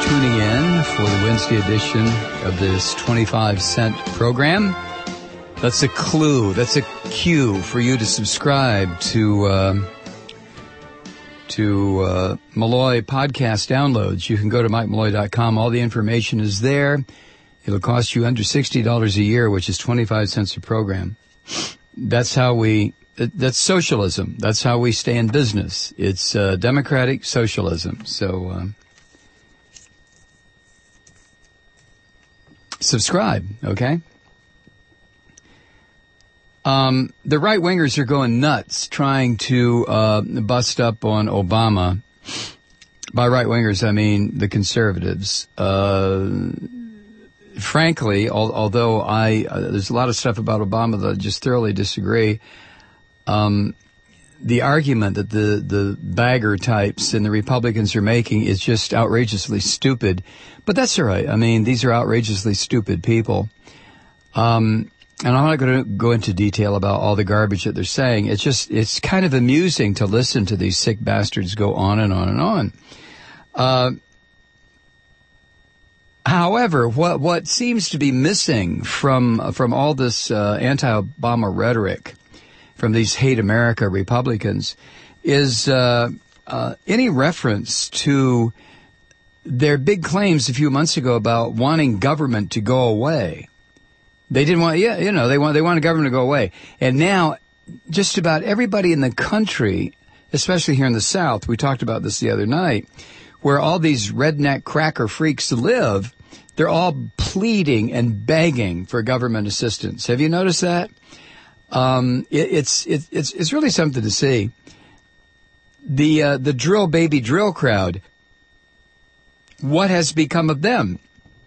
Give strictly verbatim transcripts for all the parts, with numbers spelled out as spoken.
tuning in for the Wednesday edition of this twenty-five cent program. That's a clue. That's a cue for you to subscribe to uh, to uh, Malloy podcast downloads. You can go to mike malloy dot com. All the information is there. It'll cost you under sixty dollars a year, which is twenty-five cents a program. That's how we, that's socialism. That's how we stay in business. It's uh, democratic socialism. So uh, subscribe, okay? Um, the right-wingers are going nuts trying to uh, bust up on Obama. By right-wingers, I mean the conservatives. Uh, frankly, al- although I uh, there's a lot of stuff about Obama that I just thoroughly disagree, um, the argument that the, the bagger types and the Republicans are making is just outrageously stupid. But that's all right. I mean, these are outrageously stupid people. Um And I'm not going to go into detail about all the garbage that they're saying. It's just, it's kind of amusing to listen to these sick bastards go on and on and on. Uh, however, what, what seems to be missing from, from all this, uh, anti-Obama rhetoric from these hate America Republicans is, uh, uh, any reference to their big claims a few months ago about wanting government to go away. They didn't want, yeah, you know, they want, they wanted government to go away. And now just about everybody in the country, especially here in the South, we talked about this the other night, where all these redneck cracker freaks live, they're all pleading and begging for government assistance. Have you noticed that? Um, it, it's, it, it's, it's really something to see. The, uh, the drill baby drill crowd, what has become of them?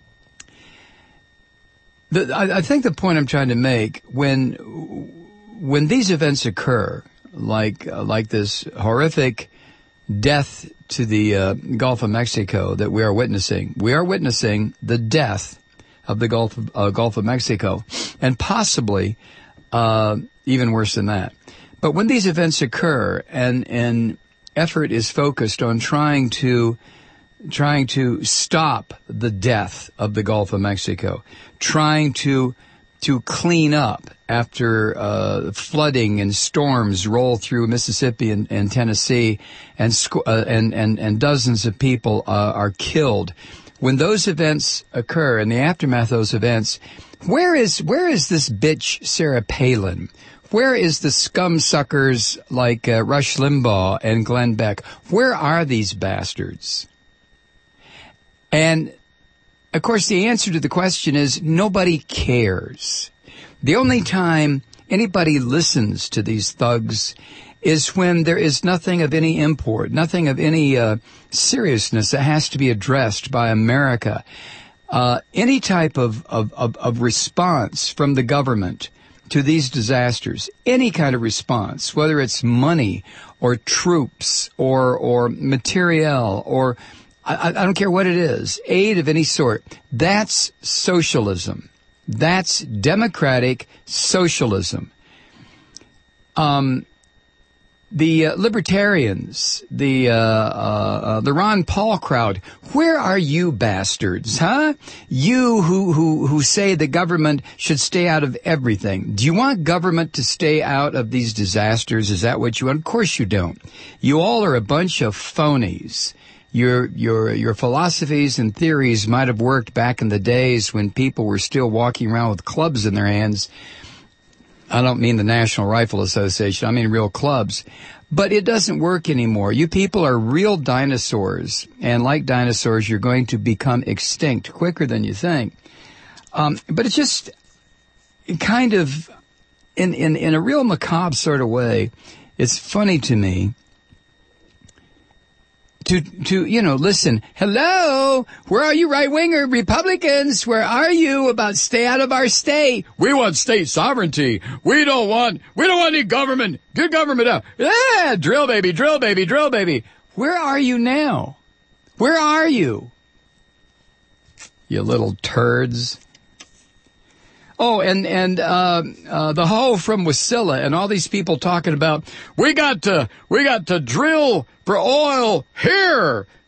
The, I, I think the point I'm trying to make, when when these events occur, like uh, like this horrific death to the uh, Gulf of Mexico that we are witnessing, we are witnessing the death of the Gulf of, uh, Gulf of Mexico, and possibly uh, even worse than that. But when these events occur, and and effort is focused on trying to trying to stop the death of the Gulf of Mexico, trying to to clean up after uh, flooding and storms roll through Mississippi and, and Tennessee, and, sc- uh, and and and dozens of people uh, are killed. When those events occur, in the aftermath of those events, where is where is this bitch Sarah Palin? Where is the scum suckers like uh, Rush Limbaugh and Glenn Beck? Where are these bastards? And, of course, the answer to the question is nobody cares. The only time anybody listens to these thugs is when there is nothing of any import, nothing of any uh, seriousness that has to be addressed by America. Uh, any type of, of, of, of response from the government to these disasters, any kind of response, whether it's money or troops or, or materiel or I, I don't care what it is, aid of any sort. That's socialism. That's democratic socialism. Um, the uh, libertarians, the uh, uh, the Ron Paul crowd, where are you bastards, huh? You who who who say the government should stay out of everything. Do you want government to stay out of these disasters? Is that what you want? Of course you don't. You all are a bunch of phonies. Your your your philosophies and theories might have worked back in the days when people were still walking around with clubs in their hands. I don't mean the National Rifle Association. I mean real clubs. But it doesn't work anymore. You people are real dinosaurs. And like dinosaurs, you're going to become extinct quicker than you think. Um, but it's just kind of, in, in, in a real macabre sort of way, it's funny to me To, to, you know, listen, hello, where are you right-winger Republicans? Where are you about stay out of our state? We want state sovereignty. We don't want, we don't want any government. Get government out. Ah, drill baby, drill baby, drill baby. Where are you now? Where are you? You little turds. Oh, and, and, uh, uh, the hoe from Wasilla and all these people talking about, we got to, we got to drill for oil here.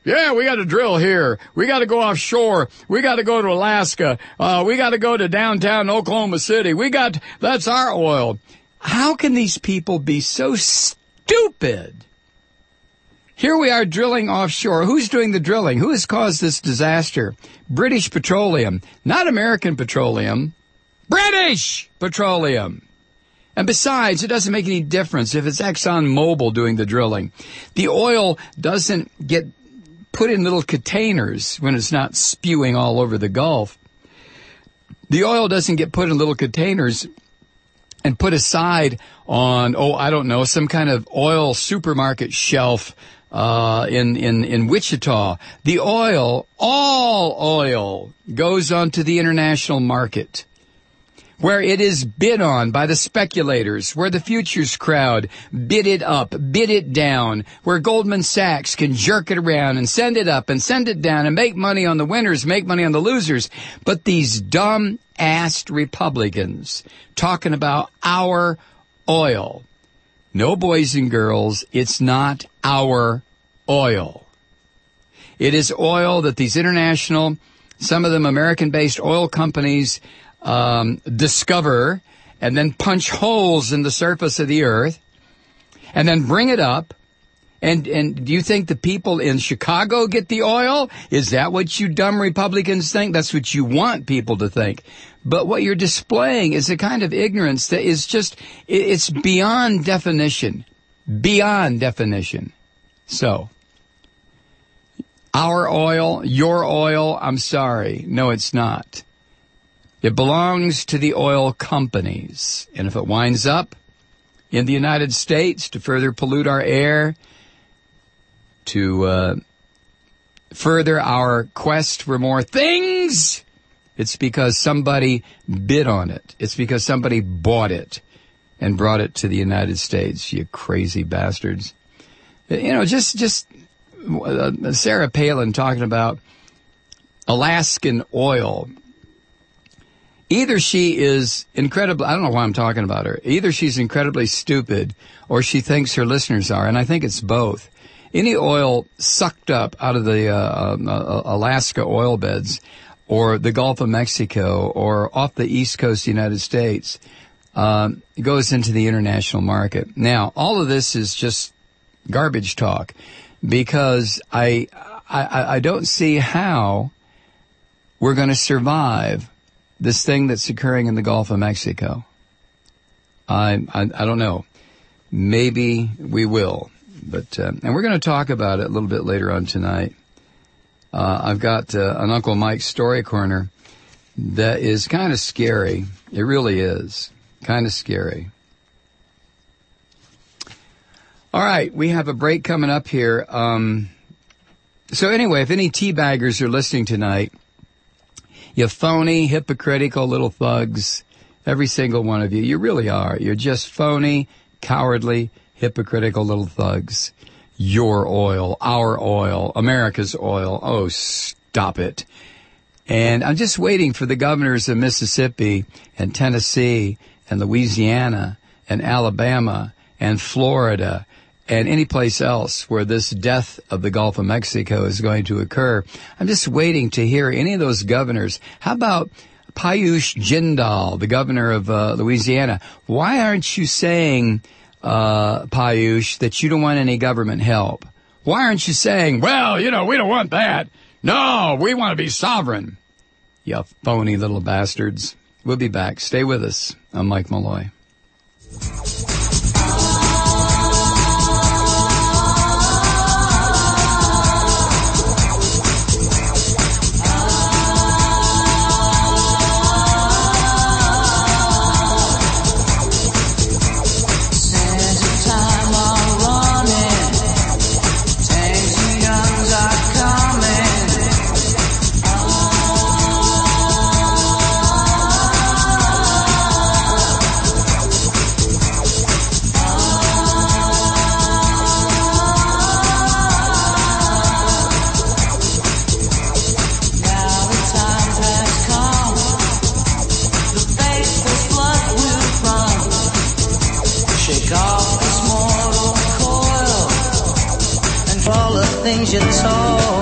Yeah, we got to drill here. We got to go offshore. We got to go to Alaska. Uh, we got to go to downtown Oklahoma City. We got, that's our oil. How can these people be so stupid? Here we are drilling offshore. Who's doing the drilling? Who has caused this disaster? British Petroleum. Not American Petroleum. British Petroleum. And besides, it doesn't make any difference if it's ExxonMobil doing the drilling. The oil doesn't get put in little containers when it's not spewing all over the Gulf. The oil doesn't get put in little containers and put aside on, oh, I don't know, some kind of oil supermarket shelf uh in, in, in Wichita. The oil, all oil, goes onto the international market, where it is bid on by the speculators, where the futures crowd bid it up, bid it down, where Goldman Sachs can jerk it around and send it up and send it down and make money on the winners, make money on the losers. But these dumb-assed Republicans talking about our oil. No, boys and girls, it's not our oil. It is oil that these international, some of them American-based oil companies Um, discover and then punch holes in the surface of the earth and then bring it up. And, and do you think the people in Chicago get the oil? Is that what you dumb Republicans think? That's what you want people to think. But what you're displaying is a kind of ignorance that is just, it's beyond definition. Beyond definition. So, our oil, your oil, I'm sorry. No, it's not. It belongs to the oil companies. And if it winds up in the United States to further pollute our air, to uh, further our quest for more things, it's because somebody bid on it. It's because somebody bought it and brought it to the United States, you crazy bastards. You know, just, just uh, Sarah Palin talking about Alaskan oil. Either she is incredibly, I don't know why I'm talking about her. Either she's incredibly stupid or she thinks her listeners are, and I think it's both. Any oil sucked up out of the uh, uh, Alaska oil beds or the Gulf of Mexico or off the east coast of the United States um, goes into the international market. Now, all of this is just garbage talk because I, I, I don't see how we're going to survive this thing that's occurring in the Gulf of Mexico. I, I, I don't know. Maybe we will. But uh, and we're going to talk about it a little bit later on tonight. Uh, I've got uh, an Uncle Mike's Story Corner that is kind of scary. It really is. Kind of scary. All right, we have a break coming up here. Um, so anyway, if any teabaggers are listening tonight, you phony, hypocritical little thugs, every single one of you. You really are. You're just phony, cowardly, hypocritical little thugs. Your oil, our oil, America's oil. Oh, stop it. And I'm just waiting for the governors of Mississippi and Tennessee and Louisiana and Alabama and Florida and any place else where this death of the Gulf of Mexico is going to occur. I'm just waiting to hear any of those governors. How about Payush Jindal, the governor of uh, Louisiana? Why aren't you saying, uh, Payush, that you don't want any government help? Why aren't you saying, well, you know, we don't want that. No, we want to be sovereign. You phony little bastards. We'll be back. Stay with us. I'm Mike Malloy. Things you told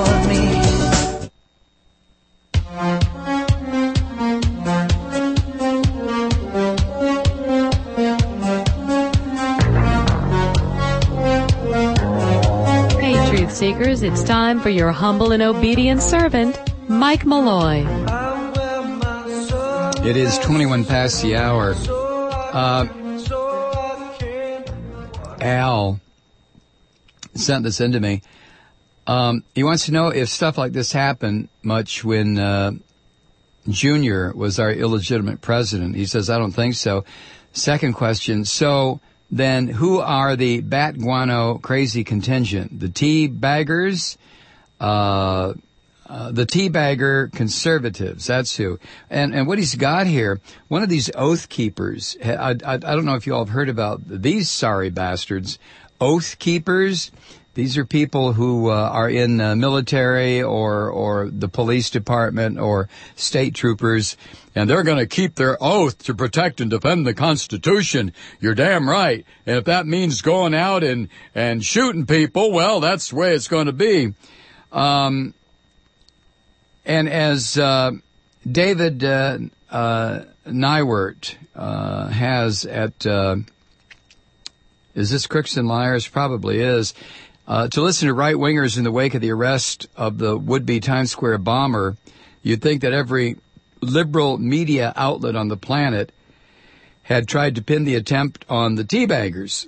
seekers, it's time for your humble and obedient servant, Mike Malloy. It is twenty-one past the hour. Uh, Al sent this in to me. Um, he wants to know if stuff like this happened much when uh, Junior was our illegitimate president. He says, I don't think so. Second question, so then who are the bat guano crazy contingent? The tea baggers? Uh... Uh, the teabagger conservatives, that's who. And and what he's got here, one of these oath keepers, I, I, I don't know if you all have heard about these sorry bastards, oath keepers. These are people who uh, are in the military or, or the police department or state troopers, and they're going to keep their oath to protect and defend the Constitution. You're damn right. And if that means going out and, and shooting people, well, that's the way it's going to be. Um... And as uh, David uh, uh, Nywert uh, has at, uh, is this Crooks and Liars? Probably is. Uh, to listen to right-wingers in the wake of the arrest of the would-be Times Square bomber, you'd think that every liberal media outlet on the planet had tried to pin the attempt on the teabaggers.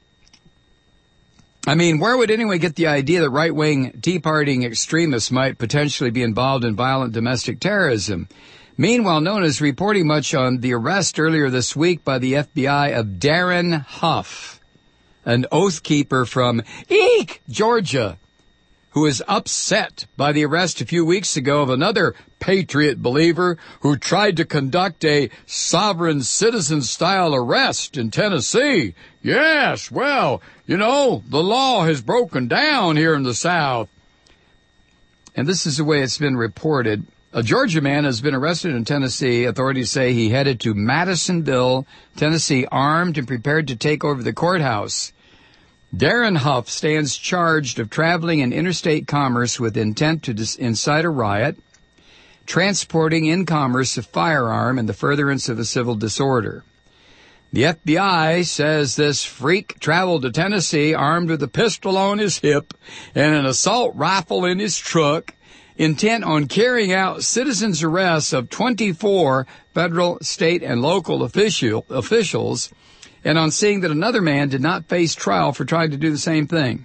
I mean, where would anyone get the idea that right-wing Tea Partying extremists might potentially be involved in violent domestic terrorism? Meanwhile, no one is reporting much on the arrest earlier this week by the F B I of Darren Huff, an oath keeper from Eek, Georgia, who was upset by the arrest a few weeks ago of another patriot believer who tried to conduct a sovereign citizen-style arrest in Tennessee. Yes, well, you know, the law has broken down here in the South. And this is the way it's been reported. A Georgia man has been arrested in Tennessee. Authorities say he headed to Madisonville, Tennessee, armed and prepared to take over the courthouse. Darren Huff stands charged of traveling in interstate commerce with intent to dis- incite a riot, transporting in commerce a firearm, and the furtherance of a civil disorder. The F B I says this freak traveled to Tennessee armed with a pistol on his hip and an assault rifle in his truck, intent on carrying out citizens' arrests of twenty-four federal, state, and local official, officials, and on seeing that another man did not face trial for trying to do the same thing.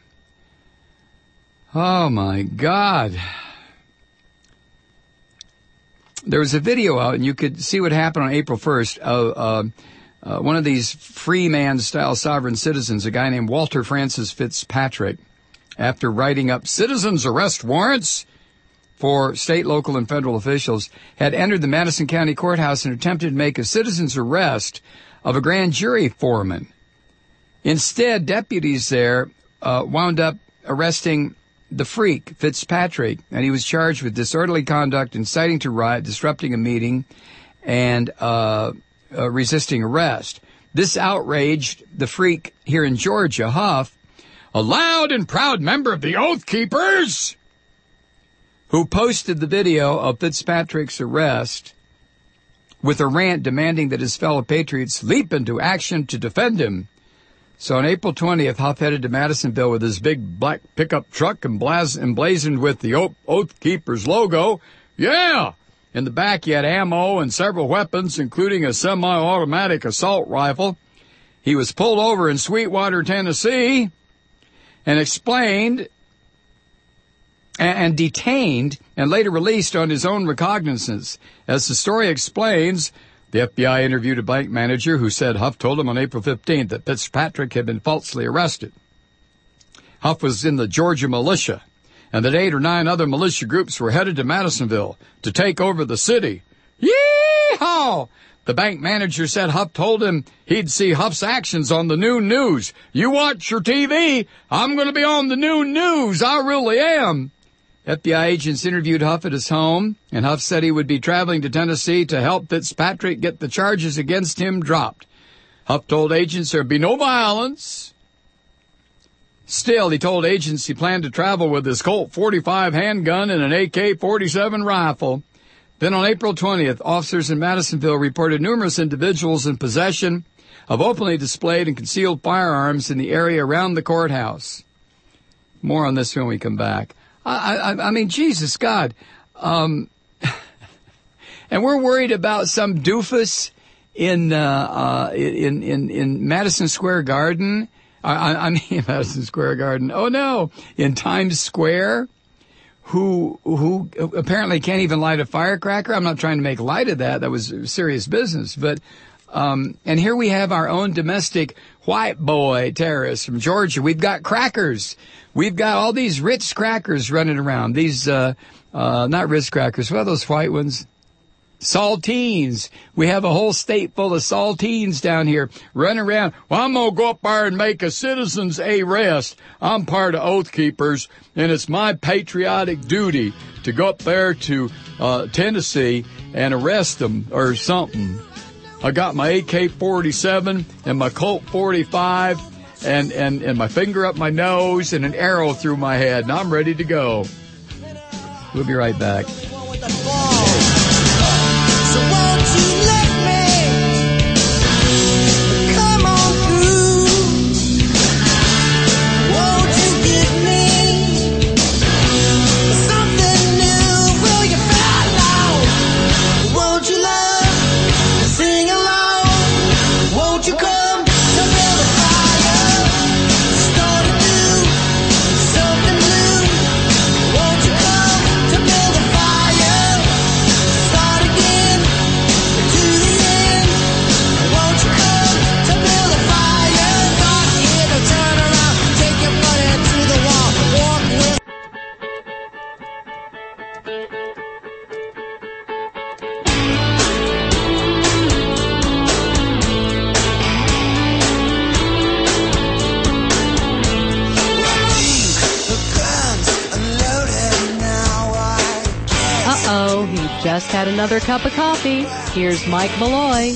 Oh, my God. There was a video out, and you could see what happened on April first of uh, uh, one of these free man-style sovereign citizens, a guy named Walter Francis Fitzpatrick, after writing up citizens' arrest warrants for state, local, and federal officials, had entered the Madison County Courthouse and attempted to make a citizen's arrest of a grand jury foreman. Instead, deputies there uh, wound up arresting the freak, Fitzpatrick, and he was charged with disorderly conduct, inciting to riot, disrupting a meeting, and uh, uh, resisting arrest. This outraged the freak here in Georgia, Huff, a loud and proud member of the Oath Keepers, who posted the video of Fitzpatrick's arrest with a rant demanding that his fellow patriots leap into action to defend him. So on April twentieth, Huff headed to Madisonville with his big black pickup truck emblazoned with the Oath Keepers logo. Yeah! In the back, he had ammo and several weapons, including a semi-automatic assault rifle. He was pulled over in Sweetwater, Tennessee, and explained and detained and later released on his own recognizance. As the story explains, the F B I interviewed a bank manager who said Huff told him on April fifteenth that Fitzpatrick had been falsely arrested. Huff was in the Georgia militia, and that eight or nine other militia groups were headed to Madisonville to take over the city. Yee-haw! The bank manager said Huff told him he'd see Huff's actions on the noon news. You watch your T V, I'm going to be on the noon news, I really am. F B I agents interviewed Huff at his home, and Huff said he would be traveling to Tennessee to help Fitzpatrick get the charges against him dropped. Huff told agents there'd be no violence. Still, he told agents he planned to travel with his Colt forty-five handgun and an A K forty-seven rifle. Then on April twentieth, officers in Madisonville reported numerous individuals in possession of openly displayed and concealed firearms in the area around the courthouse. More on this when we come back. I, I, I mean, Jesus, God. Um, and we're worried about some doofus in, uh, uh, in, in, in Madison Square Garden. I, I mean, Madison Square Garden. Oh, no. In Times Square, who who apparently can't even light a firecracker. I'm not trying to make light of that. That was serious business. But um, and here we have our own domestic white boy terrorists from Georgia. We've got crackers. We've got all these Ritz crackers running around. These, uh, uh, not Ritz crackers. What are those white ones? Saltines. We have a whole state full of saltines down here running around. Well, I'm going to go up there and make a citizen's arrest. I'm part of Oath Keepers, and it's my patriotic duty to go up there to uh, Tennessee and arrest them or something. I got my A K forty-seven and my Colt forty-five and, and, and my finger up my nose and an arrow through my head, and I'm ready to go. We'll be right back. So won't you let me come on through? Won't you give me something new? Will you follow? Won't you love? Sing along. Won't you come to build a fire? Start anew, something new. Won't you come to build a fire? Start again. To the end, won't you come to build a fire? Start again, or turn around, take your money to the wall, walk with. The guns unloaded now. I Uh-oh, he just had another cup of coffee. Here's Mike Malloy.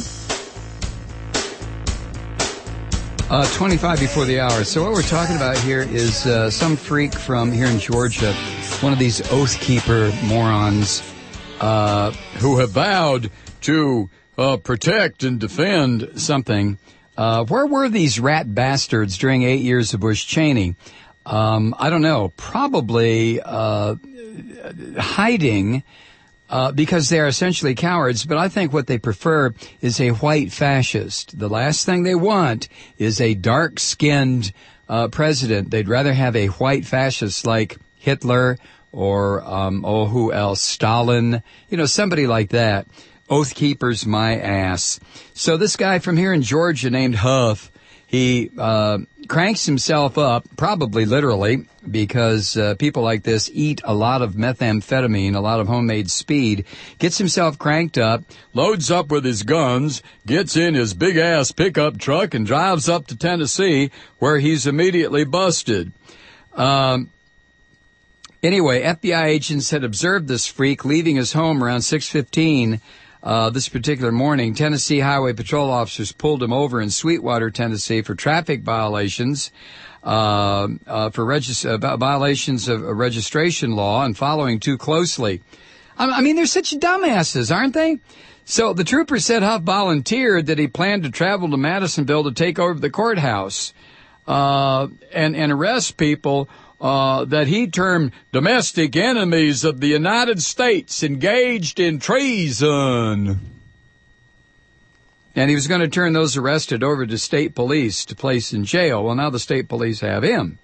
Uh, twenty-five before the hour. So what we're talking about here is uh, some freak from here in Georgia, one of these Oath Keeper morons uh, who have vowed to uh, protect and defend something. Uh, where were these rat bastards during eight years of Bush Cheney? Um, I don't know. Probably uh, hiding uh, because they're essentially cowards. But I think what they prefer is a white fascist. The last thing they want is a dark-skinned uh, president. They'd rather have a white fascist like Hitler or, um, oh, who else? Stalin. You know, somebody like that. Oath Keepers, my ass. So this guy from here in Georgia named Huff, he uh cranks himself up, probably literally, because uh, people like this eat a lot of methamphetamine, a lot of homemade speed, gets himself cranked up, loads up with his guns, gets in his big-ass pickup truck, and drives up to Tennessee, where he's immediately busted. Um, anyway, F B I agents had observed this freak leaving his home around six fifteen Uh, this particular morning. Tennessee Highway Patrol officers pulled him over in Sweetwater, Tennessee for traffic violations, uh, uh, for regis- uh, violations of uh, registration law and following too closely. I, I mean, they're such dumbasses, aren't they? So the trooper said Huff volunteered that he planned to travel to Madisonville to take over the courthouse, uh, and, and arrest people Uh, that he termed domestic enemies of the United States engaged in treason. And he was going to turn those arrested over to state police to place in jail. Well, now the state police have him.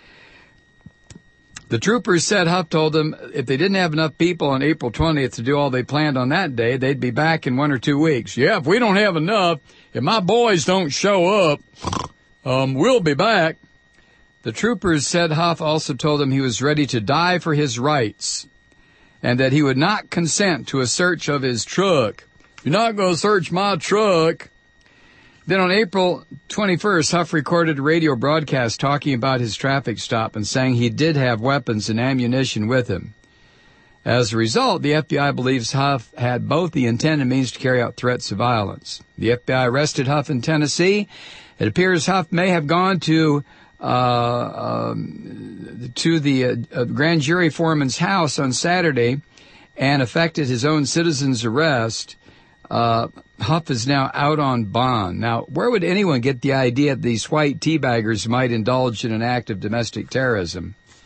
The troopers said Huff told them if they didn't have enough people on April twentieth to do all they planned on that day, they'd be back in one or two weeks. Yeah, if we don't have enough, if my boys don't show up, um, we'll be back. The troopers said Huff also told him he was ready to die for his rights and that he would not consent to a search of his truck. You're not going to search my truck. Then on April twenty-first, Huff recorded a radio broadcast talking about his traffic stop and saying he did have weapons and ammunition with him. As a result, the F B I believes Huff had both the intent and means to carry out threats of violence. The F B I arrested Huff in Tennessee. It appears Huff may have gone to Uh, um, to the uh, uh, grand jury foreman's house on Saturday and effected his own citizen's arrest. Uh, Huff is now out on bond. Now, where would anyone get the idea that these white teabaggers might indulge in an act of domestic terrorism?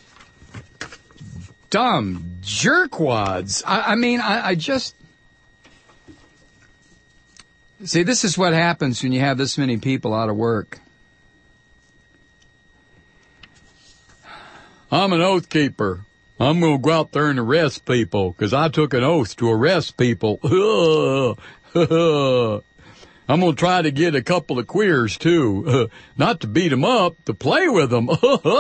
dumb jerkwads. I, I mean, I, I just... See, this is what happens when you have this many people out of work. I'm an oath keeper. I'm going to go out there and arrest people because I took an oath to arrest people. I'm going to try to get a couple of queers, too. Not to beat them up, to play with them.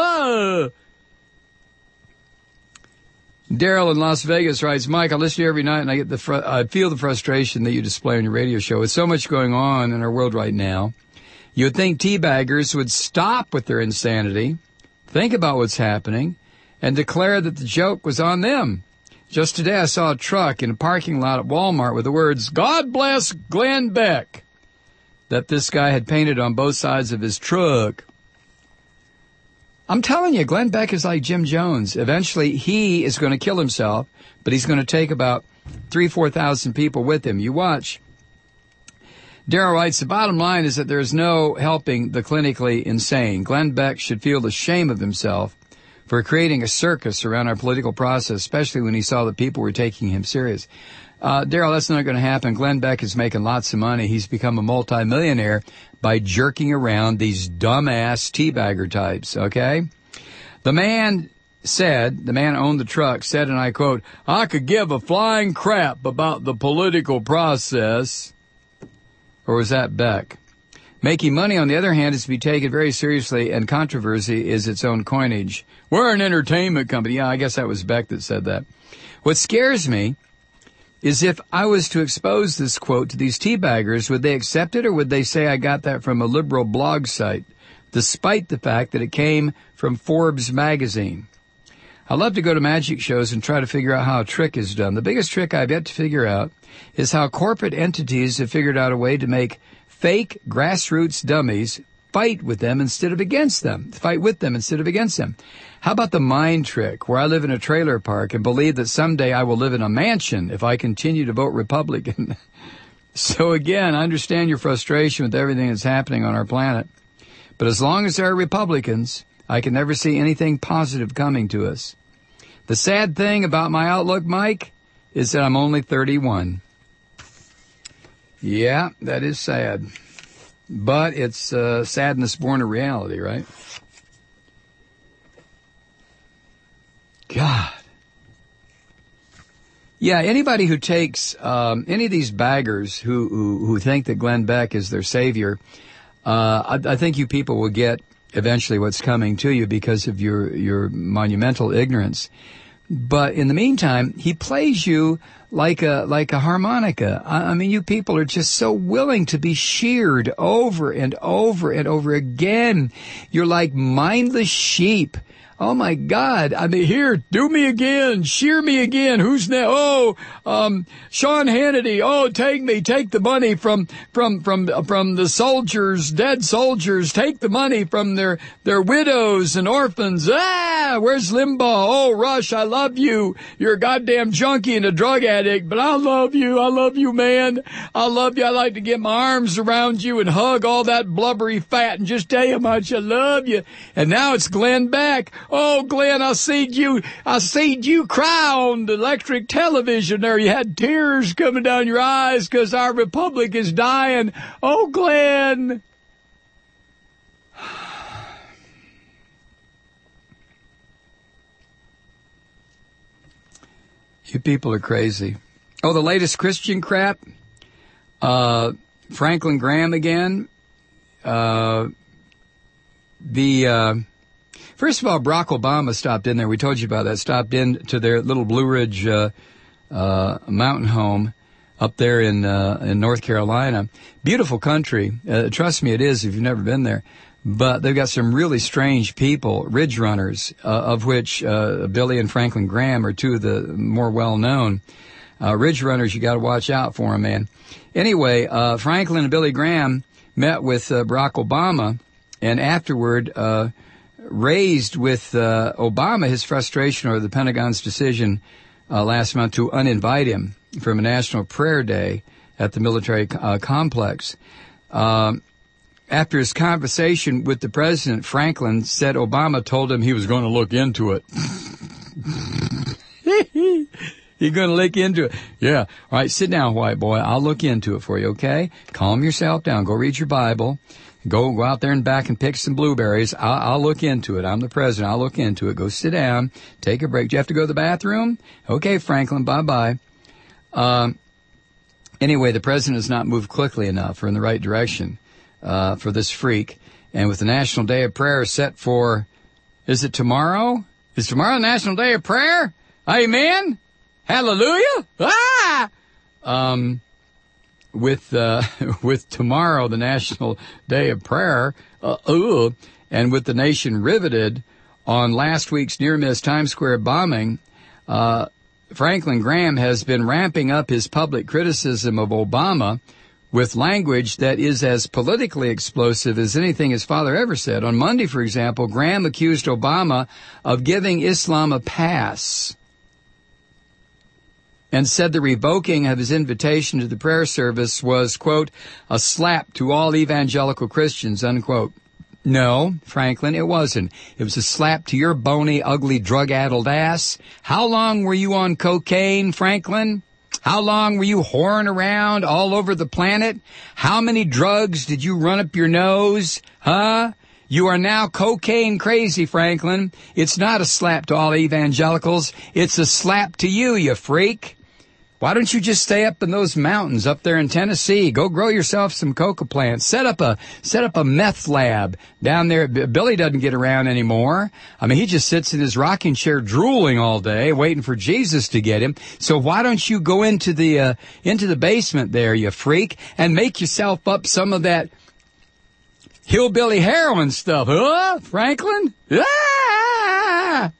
Daryl in Las Vegas writes, Mike, I listen to you every night and I get the fr- I feel the frustration that you display on your radio show. With so much going on in our world right now, you would think teabaggers would stop with their insanity, think about what's happening, and declare that the joke was on them. Just today I saw a truck in a parking lot at Walmart with the words, God bless Glenn Beck, that this guy had painted on both sides of his truck. I'm telling you, Glenn Beck is like Jim Jones. Eventually, he is going to kill himself, but he's going to take about three, four thousand people with him. You watch. Darrell writes, the bottom line is that there is no helping the clinically insane. Glenn Beck should feel the shame of himself for creating a circus around our political process, especially when he saw that people were taking him serious. Uh, Darrell, that's not going to happen. Glenn Beck is making lots of money. He's become a multimillionaire by jerking around these dumbass teabagger types, okay? The man said, the man who owned the truck said, and I quote, I could give a flying crap about the political process. Or was that Beck? Making money, on the other hand, is to be taken very seriously, and controversy is its own coinage. We're an entertainment company. Yeah, I guess that was Beck that said that. What scares me is if I was to expose this quote to these teabaggers, would they accept it or would they say I got that from a liberal blog site, despite the fact that it came from Forbes magazine? I love to go to magic shows and try to figure out how a trick is done. The biggest trick I've yet to figure out is how corporate entities have figured out a way to make fake grassroots dummies fight with them instead of against them, fight with them instead of against them. How about the mind trick where I live in a trailer park and believe that someday I will live in a mansion if I continue to vote Republican? So again, I understand your frustration with everything that's happening on our planet. But as long as there are Republicans, I can never see anything positive coming to us. The sad thing about my outlook, Mike, is that I'm only thirty-one. Yeah, that is sad. But it's uh, sadness born of reality, right? God. Yeah, anybody who takes, um, any of these baggers who, who, who think that Glenn Beck is their savior, uh, I, I think you people will get eventually what's coming to you because of your, your monumental ignorance. But in the meantime, he plays you like a, like a harmonica. I, I mean, you people are just so willing to be sheared over and over and over again. You're like mindless sheep. Oh my God. I mean, here, do me again. Shear me again. Who's now? Oh, um, Sean Hannity. Oh, take me. Take the money from, from, from, from the soldiers, dead soldiers. Take the money from their, their widows and orphans. Ah, where's Limbaugh? Oh, Rush, I love you. You're a goddamn junkie and a drug addict, but I love you. I love you, man. I love you. I like to get my arms around you and hug all that blubbery fat and just tell you how much I love you. And now it's Glenn Beck. Oh, Glenn, I seen you, I seen you cry on the electric television there. You had tears coming down your eyes because our republic is dying. Oh, Glenn. You people are crazy. Oh, the latest Christian crap? Uh, Franklin Graham again. Uh, the, uh, First of all, Barack Obama stopped in there. We told you about that. Stopped in to their little Blue Ridge uh, uh, mountain home up there in uh, in North Carolina. Beautiful country. Uh, trust me, it is if you've never been there. But they've got some really strange people, ridge runners, uh, of which uh, Billy and Franklin Graham are two of the more well-known. Uh, ridge runners, you got to watch out for them, man. Anyway, uh, Franklin and Billy Graham met with uh, Barack Obama, and afterward uh raised with uh, Obama his frustration over the Pentagon's decision uh, last month to uninvite him from a national prayer day at the military uh, complex. Um, after his conversation with the president, Franklin said Obama told him he was going to look into it. You're going to look into it. Yeah. All right, sit down, white boy. I'll look into it for you, okay? Calm yourself down. Go read your Bible. Go go out there and back and pick some blueberries. I'll, I'll look into it. I'm the president. I'll look into it. Go sit down. Take a break. Do you have to go to the bathroom? Okay, Franklin, bye-bye. Um, anyway, the president has not moved quickly enough or in the right direction uh, for this freak. And with the National Day of Prayer set for, is it tomorrow? Is tomorrow the National Day of Prayer? Amen? Hallelujah! Ah! Um, with, uh, with tomorrow, the National Day of Prayer, uh, uh, and with the nation riveted on last week's near-miss Times Square bombing, uh, Franklin Graham has been ramping up his public criticism of Obama with language that is as politically explosive as anything his father ever said. On Monday, for example, Graham accused Obama of giving Islam a pass and said the revoking of his invitation to the prayer service was, quote, a slap to all evangelical Christians, unquote. No, Franklin, it wasn't. It was a slap to your bony, ugly, drug-addled ass. How long were you on cocaine, Franklin? How long were you whoring around all over the planet? How many drugs did you run up your nose? Huh? You are now cocaine crazy, Franklin. It's not a slap to all evangelicals. It's a slap to you, you freak. Why don't you just stay up in those mountains up there in Tennessee? Go grow yourself some coca plants. Set up a, set up a meth lab down there. Billy doesn't get around anymore. I mean, he just sits in his rocking chair drooling all day, waiting for Jesus to get him. So why don't you go into the, uh, into the basement there, you freak, and make yourself up some of that hillbilly heroin stuff, huh, Franklin? Ah!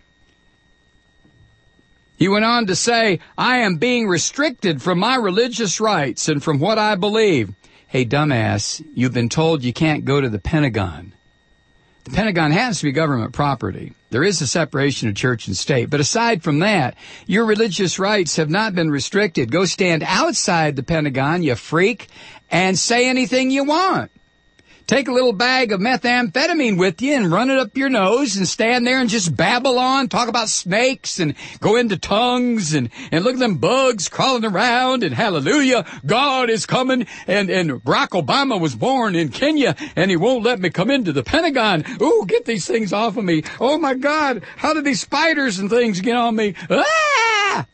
He went on to say, I am being restricted from my religious rights and from what I believe. Hey, dumbass, you've been told you can't go to the Pentagon. The Pentagon has to be government property. There is a separation of church and state. But aside from that, your religious rights have not been restricted. Go stand outside the Pentagon, you freak, and say anything you want. Take a little bag of methamphetamine with you and run it up your nose and stand there and just babble on, talk about snakes and go into tongues and, and look at them bugs crawling around and hallelujah, God is coming and, and Barack Obama was born in Kenya and he won't let me come into the Pentagon. Ooh, get these things off of me. Oh my God, how did these spiders and things get on me? Ah!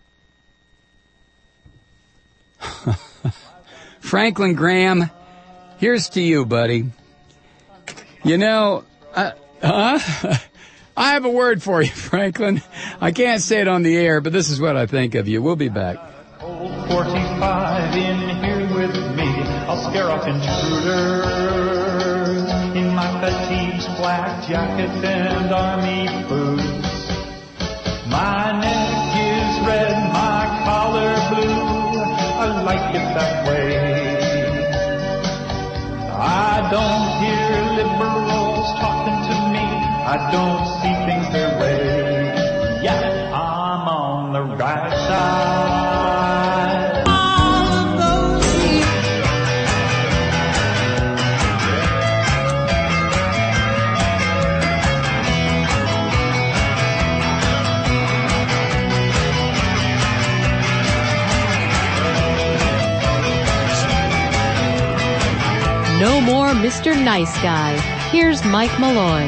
Franklin Graham, here's to you, buddy. You know, uh, huh? I have a word for you, Franklin. I can't say it on the air, but this is what I think of you. We'll be back. Old forty-five in here with me. I'll scare off intruders in my fatigues, black jacket, and army boots. My neck is red, my collar blue. I like it that way. I don't hear liberals talking to me. I don't see things their way. Yeah, I'm on the right side. All of those No more Mister Nice Guy. Here's Mike Malloy.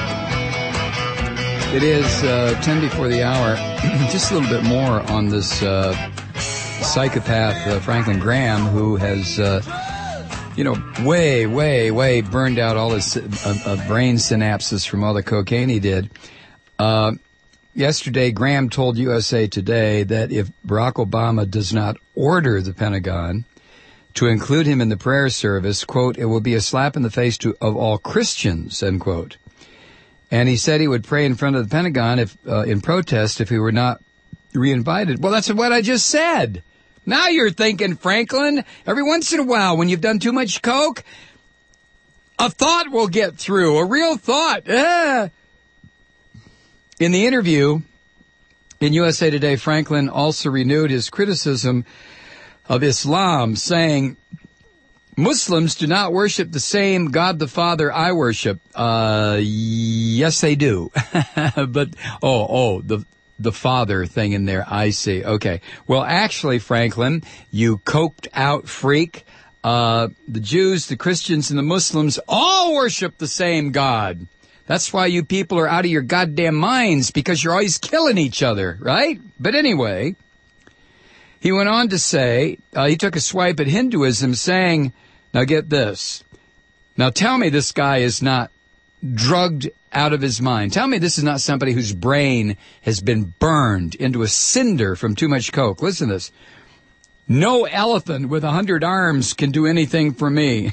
It is uh, ten before the hour. Just a little bit more on this uh, psychopath, uh, Franklin Graham, who has, uh, you know, way, way, way burned out all his uh, uh, brain synapses from all the cocaine he did. Uh, yesterday, Graham told U S A Today that if Barack Obama does not order the Pentagon to include him in the prayer service, quote, it will be a slap in the face to, of all Christians, end quote. And he said he would pray in front of the Pentagon if, uh, in protest if he were not re-invited. Well, that's what I just said. Now you're thinking, Franklin, every once in a while when you've done too much coke, a thought will get through, a real thought. Ah. In the interview in U S A Today, Franklin also renewed his criticism of Islam, saying, Muslims do not worship the same God the Father I worship. Uh, yes, they do. But, oh, oh, the the father thing in there. I see. Okay. Well, actually, Franklin, you coked out freak. Uh, the Jews, the Christians, and the Muslims all worship the same God. That's why you people are out of your goddamn minds, because you're always killing each other, right? But anyway, he went on to say, uh, he took a swipe at Hinduism, saying, now get this. Now tell me this guy is not drugged out of his mind. Tell me this is not somebody whose brain has been burned into a cinder from too much coke. Listen to this. No elephant with a hundred arms can do anything for me.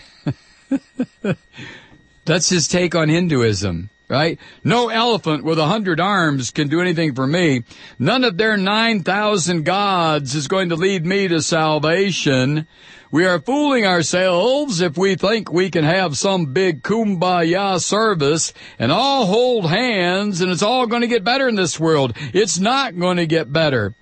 That's his take on Hinduism, right? No elephant with a hundred arms can do anything for me. None of their nine thousand gods is going to lead me to salvation. We are fooling ourselves if we think we can have some big kumbaya service and all hold hands and it's all going to get better in this world. It's not going to get better.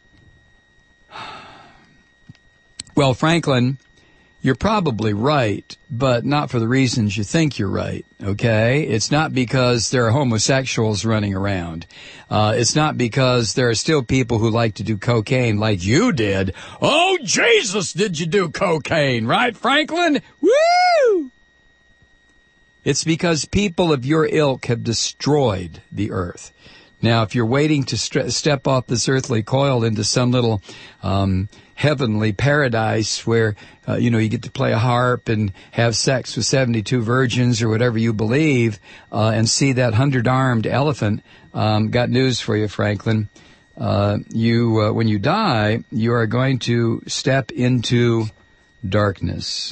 Well, Franklin, you're probably right, but not for the reasons you think you're right, okay? It's not because there are homosexuals running around. Uh, it's not because there are still people who like to do cocaine like you did. Oh, Jesus, did you do cocaine, right, Franklin? Woo! It's because people of your ilk have destroyed the earth. Now, if you're waiting to st- step off this earthly coil into some little um, heavenly paradise where, uh, you know, you get to play a harp and have sex with seventy-two virgins or whatever you believe, uh, and see that hundred-armed elephant, um, got news for you, Franklin. Uh, you, uh, when you die, you are going to step into darkness.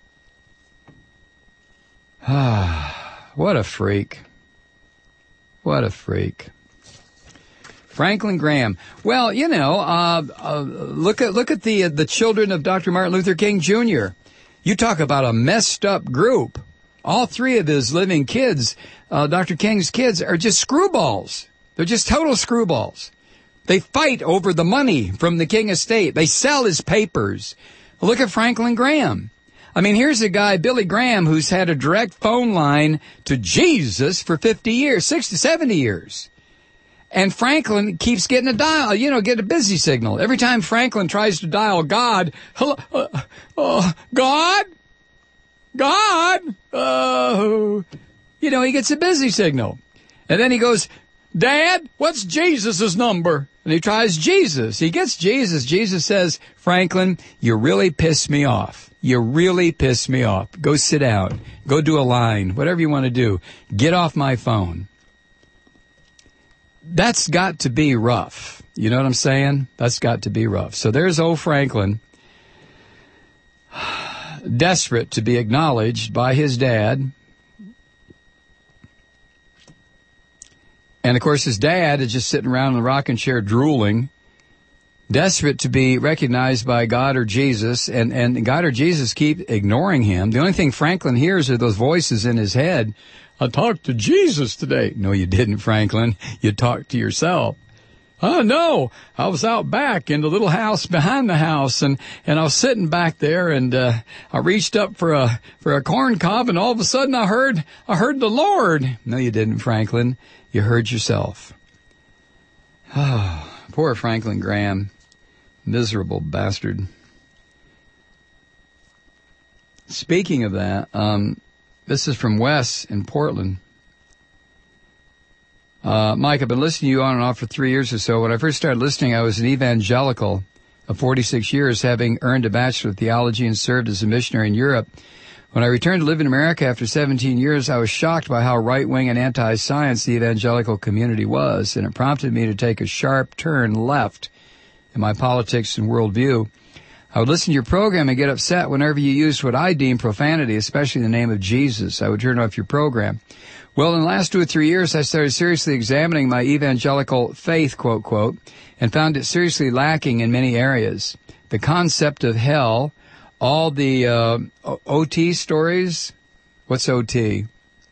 Ah, what a freak. What a freak. Franklin Graham. Well, you know, uh, uh, look at look at the uh, the children of Doctor Martin Luther King Junior You talk about a messed up group. All three of his living kids, uh, Doctor King's kids, are just screwballs. They're just total screwballs. They fight over the money from the King estate. They sell his papers. Look at Franklin Graham. I mean, here's a guy, Billy Graham, who's had a direct phone line to Jesus for fifty years, sixty, seventy years. And Franklin keeps getting a dial, you know, get a busy signal. Every time Franklin tries to dial God, hello, uh, uh, God, God, uh, you know, he gets a busy signal. And then he goes, Dad, what's Jesus's number? And he tries Jesus. He gets Jesus. Jesus says, Franklin, you really piss me off. You really piss me off. Go sit down. Go do a line. Whatever you want to do. Get off my phone. That's got to be rough. You know what I'm saying? That's got to be rough. So there's old Franklin, desperate to be acknowledged by his dad. And, of course, his dad is just sitting around in the rocking chair drooling, desperate to be recognized by God or Jesus, and, and God or Jesus keep ignoring him. The only thing Franklin hears are those voices in his head. I talked to Jesus today. No, you didn't, Franklin. You talked to yourself. Oh, no. I was out back in the little house behind the house, and, and I was sitting back there, and uh, I reached up for a for a corn cob, and all of a sudden I heard I heard the Lord. No, you didn't, Franklin. You heard yourself. Oh, poor Franklin Graham. Miserable bastard. Speaking of that, um, this is from Wes in Portland. Uh, Mike, I've been listening to you on and off for three years or so. When I first started listening, I was an evangelical of forty-six years, having earned a Bachelor of Theology and served as a missionary in Europe. When I returned to live in America after seventeen years, I was shocked by how right-wing and anti-science the evangelical community was, and it prompted me to take a sharp turn left in my politics and worldview. I would listen to your program and get upset whenever you used what I deem profanity, especially in the name of Jesus. I would turn off your program. Well, in the last two or three years, I started seriously examining my evangelical faith, quote, quote, and found it seriously lacking in many areas. The concept of hell, all the uh, O T stories, what's O T?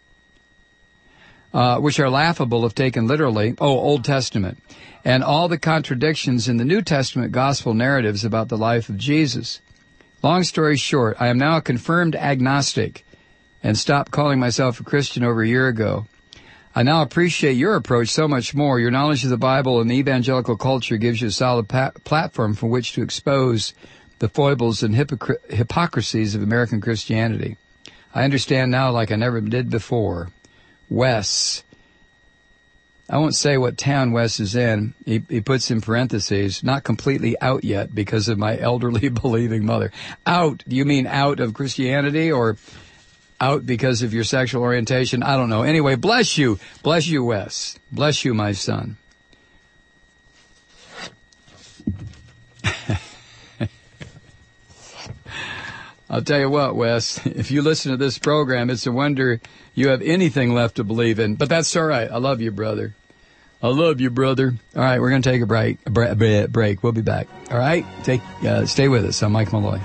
Uh, which are laughable if taken literally, oh, Old Testament, and all the contradictions in the New Testament gospel narratives about the life of Jesus. Long story short, I am now a confirmed agnostic and stopped calling myself a Christian over a year ago. I now appreciate your approach so much more. Your knowledge of the Bible and the evangelical culture gives you a solid pa- platform from which to expose the foibles and hypocr- hypocrisies of American Christianity. I understand now like I never did before. Wes. I won't say what town Wes is in. He, he puts in parentheses, not completely out yet because of my elderly believing mother. Out. Do you mean out of Christianity or out because of your sexual orientation? I don't know. Anyway, bless you. Bless you, Wes. Bless you, my son. I'll tell you what, Wes, if you listen to this program, it's a wonder you have anything left to believe in. But that's all right. I love you, brother. I love you, brother. All right, we're going to take a break. A break. break. We'll be back. All right? Take, uh, stay with us. I'm Mike Malloy.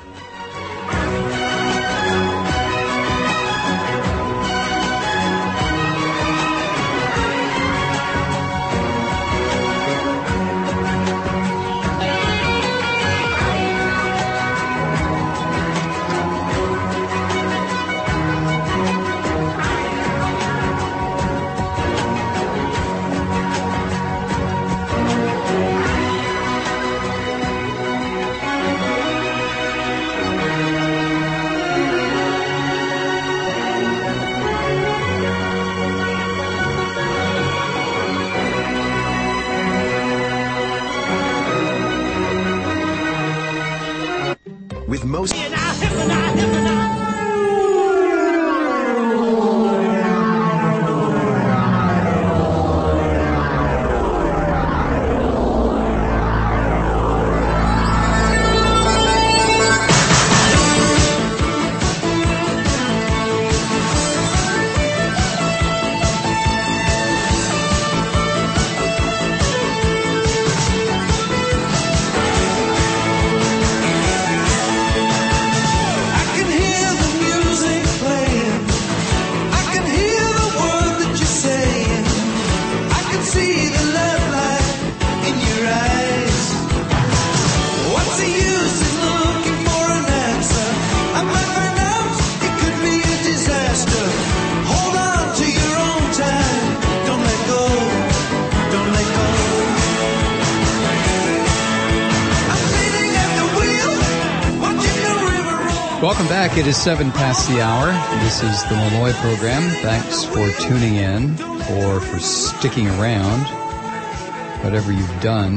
With most... Welcome back. It is seven past the hour. This is the Malloy program. Thanks for tuning in or for sticking around, whatever you've done.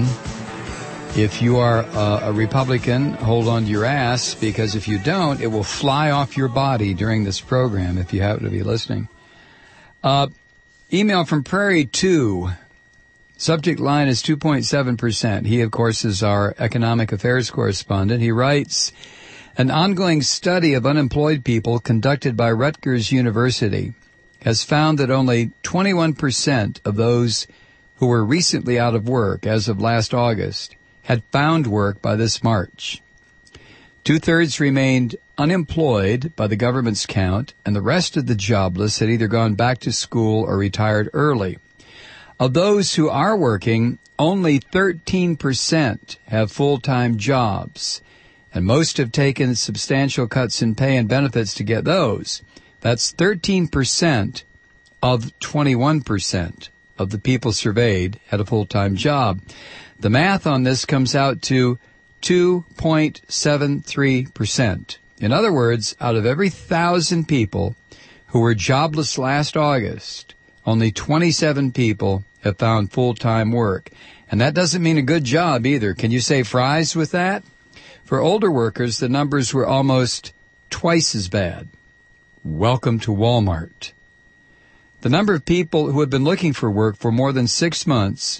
If you are uh, a Republican, hold on to your ass, because if you don't, it will fly off your body during this program if you happen to be listening. Uh, email from Prairie two. Subject line is two point seven percent. He, of course, is our economic affairs correspondent. He writes, an ongoing study of unemployed people conducted by Rutgers University has found that only twenty-one percent of those who were recently out of work as of last August had found work by this March. Two-thirds remained unemployed by the government's count, and the rest of the jobless had either gone back to school or retired early. Of those who are working, only thirteen percent have full-time jobs, and most have taken substantial cuts in pay and benefits to get those. That's thirteen percent of twenty-one percent of the people surveyed had a full-time job. The math on this comes out to two point seven three percent. In other words, out of every thousand people who were jobless last August, only twenty-seven people have found full-time work. And that doesn't mean a good job either. Can you say fries with that? For older workers, the numbers were almost twice as bad. Welcome to Walmart. The number of people who have been looking for work for more than six months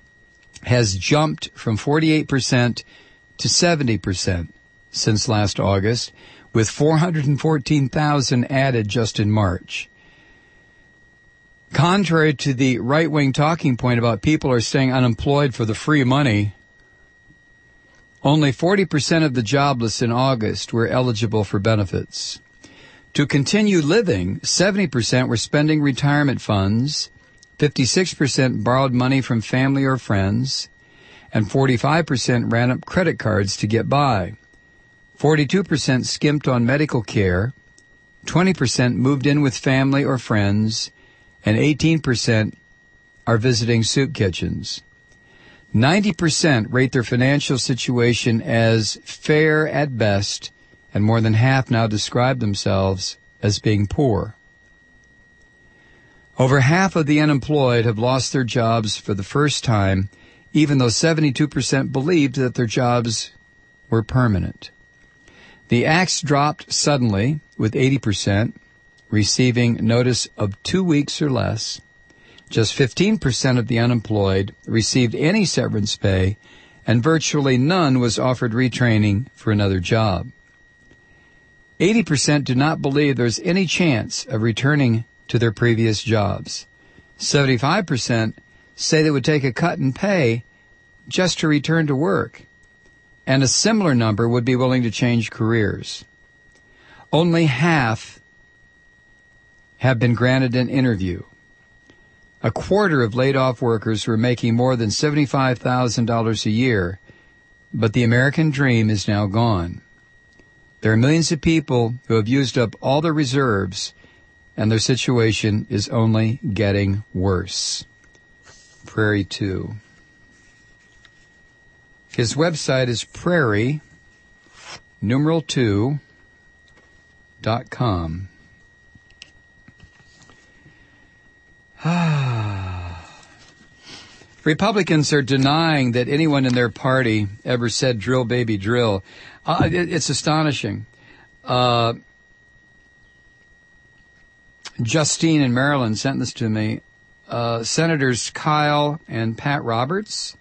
has jumped from forty-eight percent to seventy percent since last August, with four hundred fourteen thousand added just in March. Contrary to the right-wing talking point about people are staying unemployed for the free money, only forty percent of the jobless in August were eligible for benefits. To continue living, seventy percent were spending retirement funds, fifty-six percent borrowed money from family or friends, and forty-five percent ran up credit cards to get by. forty-two percent skimped on medical care, twenty percent moved in with family or friends, and eighteen percent are visiting soup kitchens. ninety percent rate their financial situation as fair at best, and more than half now describe themselves as being poor. Over half of the unemployed have lost their jobs for the first time, even though seventy-two percent believed that their jobs were permanent. The axe dropped suddenly, with eighty percent receiving notice of two weeks or less. Just fifteen percent of the unemployed received any severance pay, and virtually none was offered retraining for another job. eighty percent do not believe there's any chance of returning to their previous jobs. seventy-five percent say they would take a cut in pay just to return to work, and a similar number would be willing to change careers. Only half have been granted an interview. A quarter of laid-off workers were making more than seventy-five thousand dollars a year, but the American dream is now gone. There are millions of people who have used up all their reserves, and their situation is only getting worse. Prairie two. His website is prairie, numeral two, dot com. Republicans are denying that anyone in their party ever said drill, baby, drill. Uh, it, it's astonishing. Uh, Justine in Maryland sent this to me. Uh, Senators Kyle and Pat Roberts.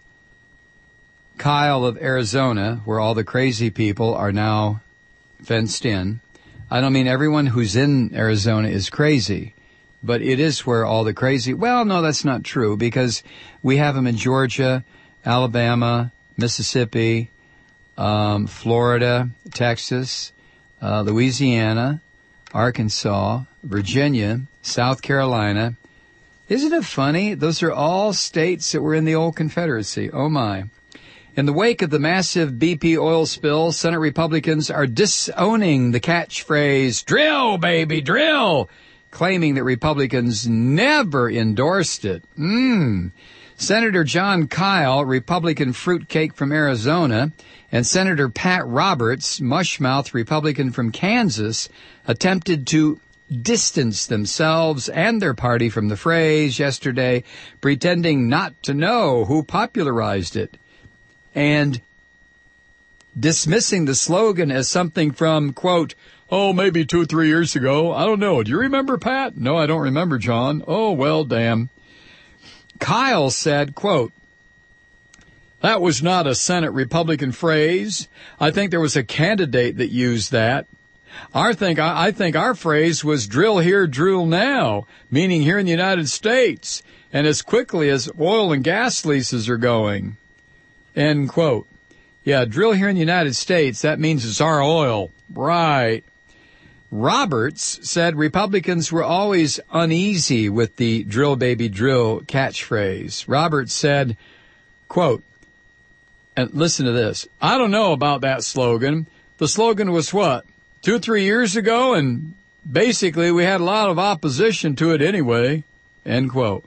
Kyle of Arizona, where all the crazy people are now fenced in. I don't mean everyone who's in Arizona is crazy, but it is where all the crazy... Well, no, that's not true, because we have them in Georgia, Alabama, Mississippi, um, Florida, Texas, uh, Louisiana, Arkansas, Virginia, South Carolina. Isn't it funny? Those are all states that were in the old Confederacy. Oh, my. In the wake of the massive B P oil spill, Senate Republicans are disowning the catchphrase, drill, baby, drill, claiming that Republicans never endorsed it. Mmm. Senator John Kyle, Republican fruitcake from Arizona, and Senator Pat Roberts, mushmouth Republican from Kansas, attempted to distance themselves and their party from the phrase yesterday, pretending not to know who popularized it, and dismissing the slogan as something from, quote, oh, maybe two or three years ago. I don't know. Do you remember, Pat? No, I don't remember, John. Oh, well, damn. Kyle said, quote, that was not a Senate Republican phrase. I think there was a candidate that used that. I think, I think our phrase was drill here, drill now, meaning here in the United States, and as quickly as oil and gas leases are going. End quote. Yeah, drill here in the United States, that means it's our oil. Right. Roberts said Republicans were always uneasy with the drill, baby, drill catchphrase. Roberts said, quote, and listen to this, I don't know about that slogan. The slogan was what? Two, three years ago, and basically we had a lot of opposition to it anyway. End quote.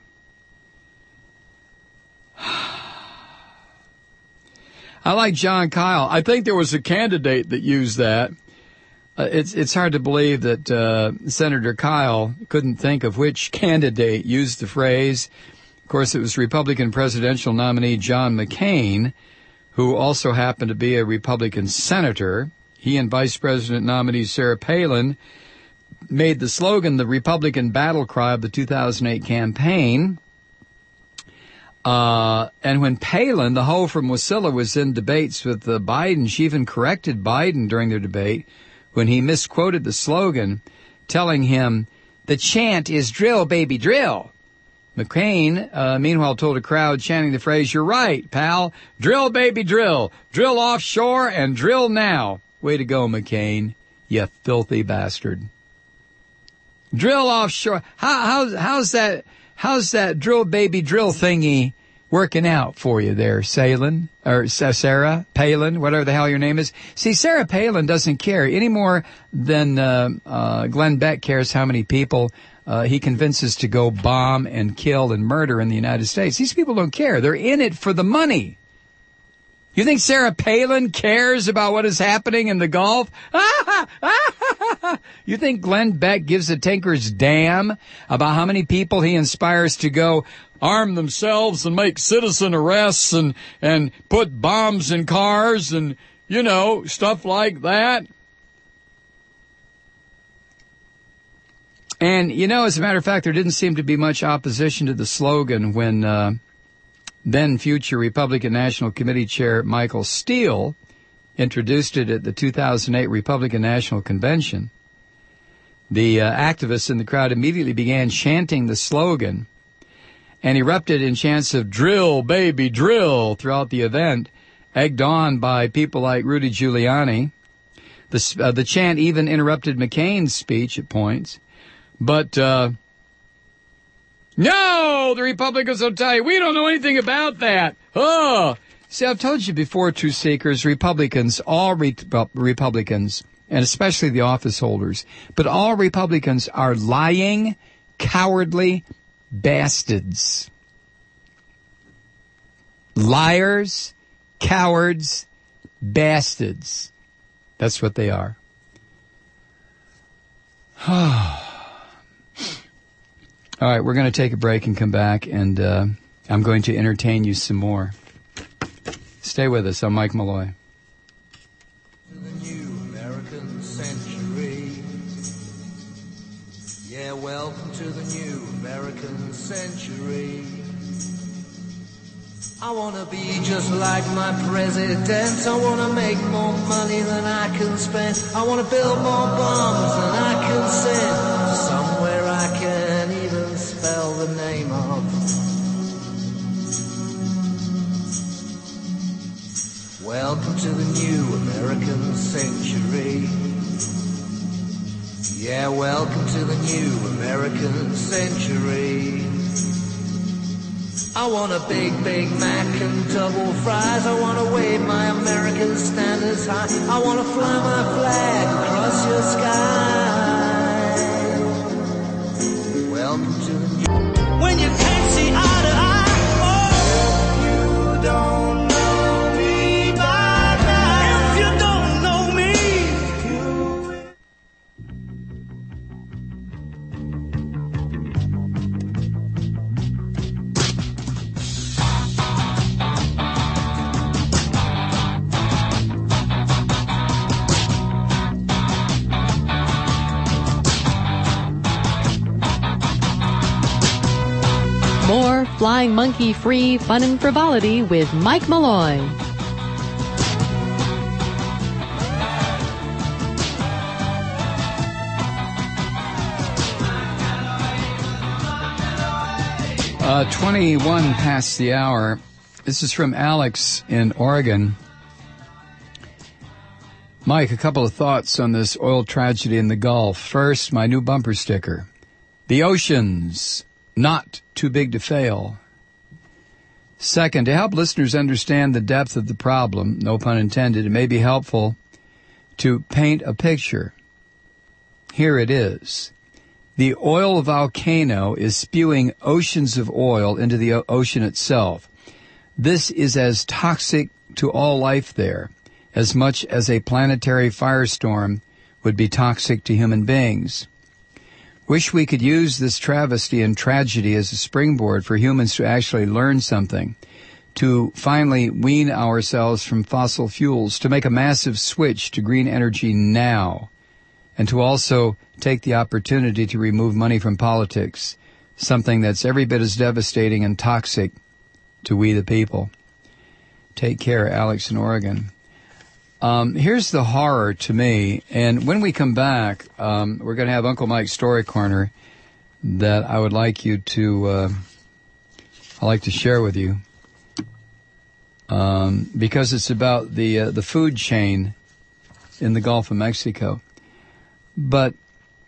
I like John Kyle. I think there was a candidate that used that. Uh, it's it's hard to believe that uh, Senator Kyle couldn't think of which candidate used the phrase. Of course, it was Republican presidential nominee John McCain, who also happened to be a Republican senator. He and Vice President nominee Sarah Palin made the slogan the Republican battle cry of the two thousand eight campaign. Uh, and when Palin, the hoe from Wasilla, was in debates with uh, Biden, she even corrected Biden during their debate when he misquoted the slogan, telling him, the chant is drill, baby, drill. McCain, uh, meanwhile, told a crowd chanting the phrase, you're right, pal, drill, baby, drill, drill offshore and drill now. Way to go, McCain, you filthy bastard. Drill offshore. How, how's, how's that, how's that drill, baby, drill thingy working out for you there, Salin, or Sarah Palin, whatever the hell your name is? See, Sarah Palin doesn't care any more than uh, uh, Glenn Beck cares how many people uh, he convinces to go bomb and kill and murder in the United States. These people don't care. They're in it for the money. You think Sarah Palin cares about what is happening in the Gulf? You think Glenn Beck gives a tinker's damn about how many people he inspires to go arm themselves and make citizen arrests and, and put bombs in cars and, you know, stuff like that? And, you know, as a matter of fact, there didn't seem to be much opposition to the slogan when uh, then future Republican National Committee Chair Michael Steele introduced it at the two thousand eight Republican National Convention. The uh, activists in the crowd immediately began chanting the slogan and erupted in chants of drill, baby, drill throughout the event, egged on by people like Rudy Giuliani. The, uh, the chant even interrupted McCain's speech at points. But, uh, no, the Republicans will tell you, we don't know anything about that. Oh, see, I've told you before, Truth Seekers, Republicans, all re- Republicans, and especially the office holders, but all Republicans are lying, cowardly bastards. Liars, cowards, bastards. That's what they are. All right, we're going to take a break and come back, and uh, I'm going to entertain you some more. Stay with us. I'm Mike Malloy. The new American century. Yeah, welcome to the new American century. I want to be just like my president. I want to make more money than I can spend. I want to build more bombs than I can send to somewhere I can't even spell the name of. Welcome to the new American century. Yeah, welcome to the new American century. I want a big, big Mac and double fries. I want to wave my American standards high. I want to fly my flag across your sky. Welcome to the new... When you can't see eye to eye, oh, you don't know me by now. If you don't know me, you... More Flying Monkey Free Fun and Frivolity with Mike Malloy. Uh, twenty-one past the hour. This is from Alex in Oregon. Mike, a couple of thoughts on this oil tragedy in the Gulf. First, my new bumper sticker. The oceans, not too big to fail. Second, to help listeners understand the depth of the problem, no pun intended, it may be helpful to paint a picture. Here it is. The oil volcano is spewing oceans of oil into the ocean itself. This is as toxic to all life there as much as a planetary firestorm would be toxic to human beings. Wish we could use this travesty and tragedy as a springboard for humans to actually learn something, to finally wean ourselves from fossil fuels, to make a massive switch to green energy now, and to also take the opportunity to remove money from politics, something that's every bit as devastating and toxic to we the people. Take care, Alex in Oregon. Um, here's the horror to me, and when we come back, um, we're going to have Uncle Mike's Story Corner that I would like you to, uh, I'd like to share with you, um, because it's about the uh, the food chain in the Gulf of Mexico. But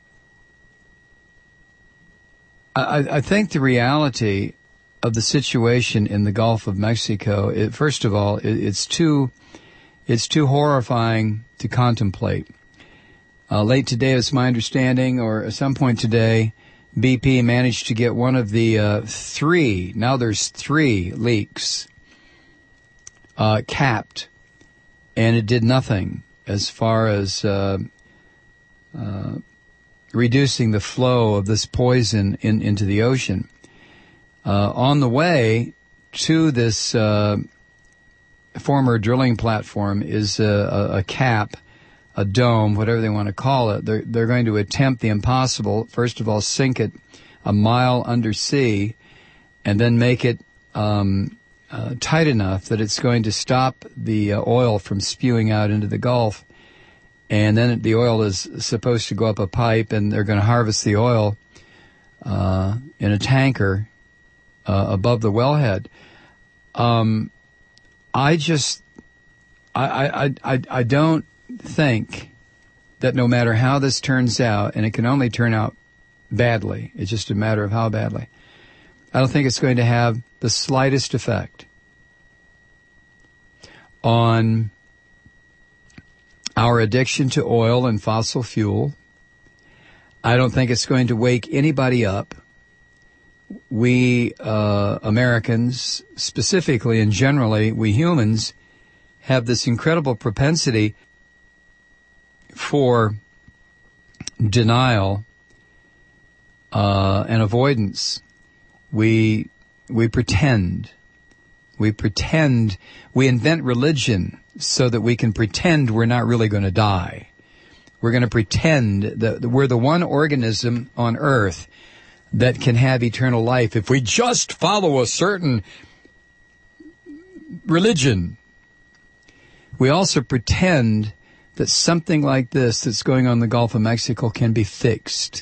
I, I think the reality of the situation in the Gulf of Mexico, it, first of all, it, it's too... It's too horrifying to contemplate. Uh, late today, it's my understanding, or at some point today, B P managed to get one of the uh, three, now there's three leaks, uh, capped, and it did nothing as far as uh, uh, reducing the flow of this poison in, into the ocean. Uh, on the way to this uh, former drilling platform is a, a, a cap, a dome, whatever they want to call it. They're, they're going to attempt the impossible. First of all, sink it a mile under sea and then make it um, uh, tight enough that it's going to stop the uh, oil from spewing out into the Gulf. And then the oil is supposed to go up a pipe, and they're going to harvest the oil uh, in a tanker uh, above the wellhead. Um, I just, I, I, I, I don't think that no matter how this turns out, and it can only turn out badly, it's just a matter of how badly, I don't think it's going to have the slightest effect on our addiction to oil and fossil fuel. I don't think it's going to wake anybody up. We, uh, Americans, specifically and generally, we humans, have this incredible propensity for denial uh, and avoidance. We we pretend. We pretend. We invent religion so that we can pretend we're not really going to die. We're going to pretend that we're the one organism on Earth that can have eternal life if we just follow a certain religion. We also pretend that something like this that's going on in the Gulf of Mexico can be fixed.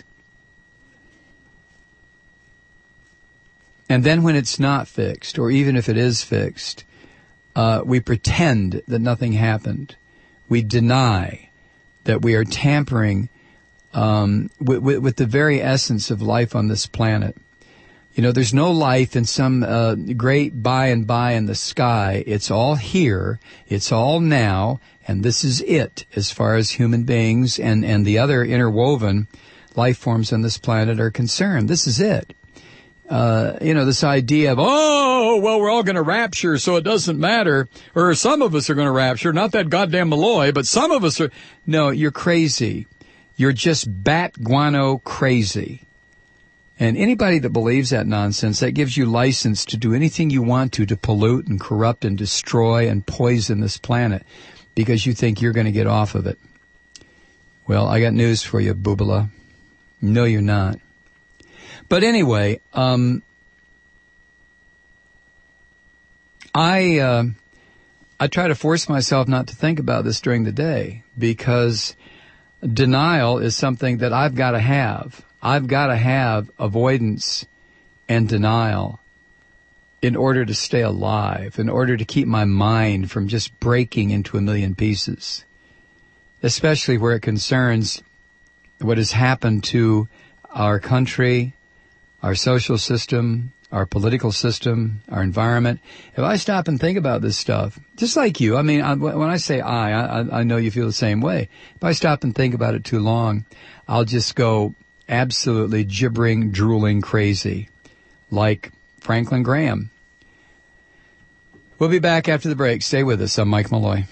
And then when it's not fixed, or even if it is fixed, uh, we pretend that nothing happened. We deny that we are tampering um, with, with, with the very essence of life on this planet. You know, there's no life in some uh, great by and by in the sky. It's all here. It's all now. And this is it as far as human beings and, and the other interwoven life forms on this planet are concerned. This is it. Uh, you know, this idea of, oh, well, we're all going to rapture, so it doesn't matter. Or some of us are going to rapture. Not that goddamn Malloy, but some of us are. No, you're crazy. You're just bat guano crazy. And anybody that believes that nonsense, that gives you license to do anything you want to, to pollute and corrupt and destroy and poison this planet because you think you're going to get off of it. Well, I got news for you, Boobala. No, you're not. But anyway, um, I uh, I try to force myself not to think about this during the day because denial is something that I've got to have. I've got to have avoidance and denial in order to stay alive, in order to keep my mind from just breaking into a million pieces, especially where it concerns what has happened to our country, our social system, our political system, our environment. If I stop and think about this stuff, just like you, I mean, I, when I say I, I, I know you feel the same way. If I stop and think about it too long, I'll just go absolutely gibbering, drooling crazy, like Franklin Graham. We'll be back after the break. Stay with us. I'm Mike Malloy.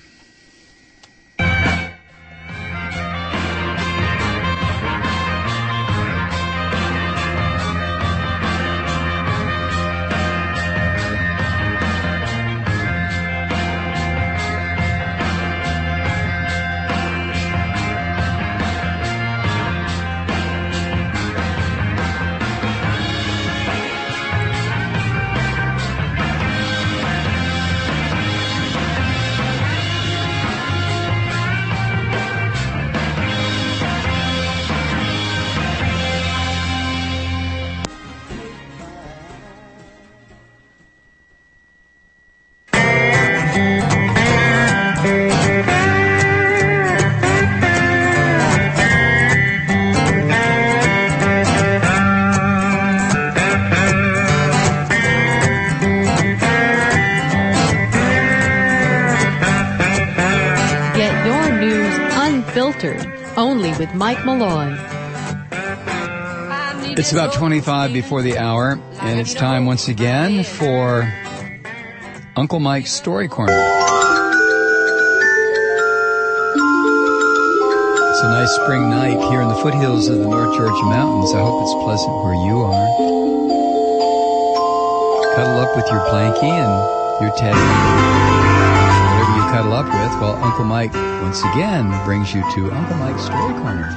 Unfiltered, only with Mike Malloy. I It's about twenty-five before the hour, and it's time once again for Uncle Mike's Story Corner. It's a nice spring night here in the foothills of the North Georgia Mountains. I hope it's pleasant where you are. Cuddle up with your blankie and your teddy, whatever you cuddle up with, while Uncle Mike once again brings you to Uncle Mike's Story Corner.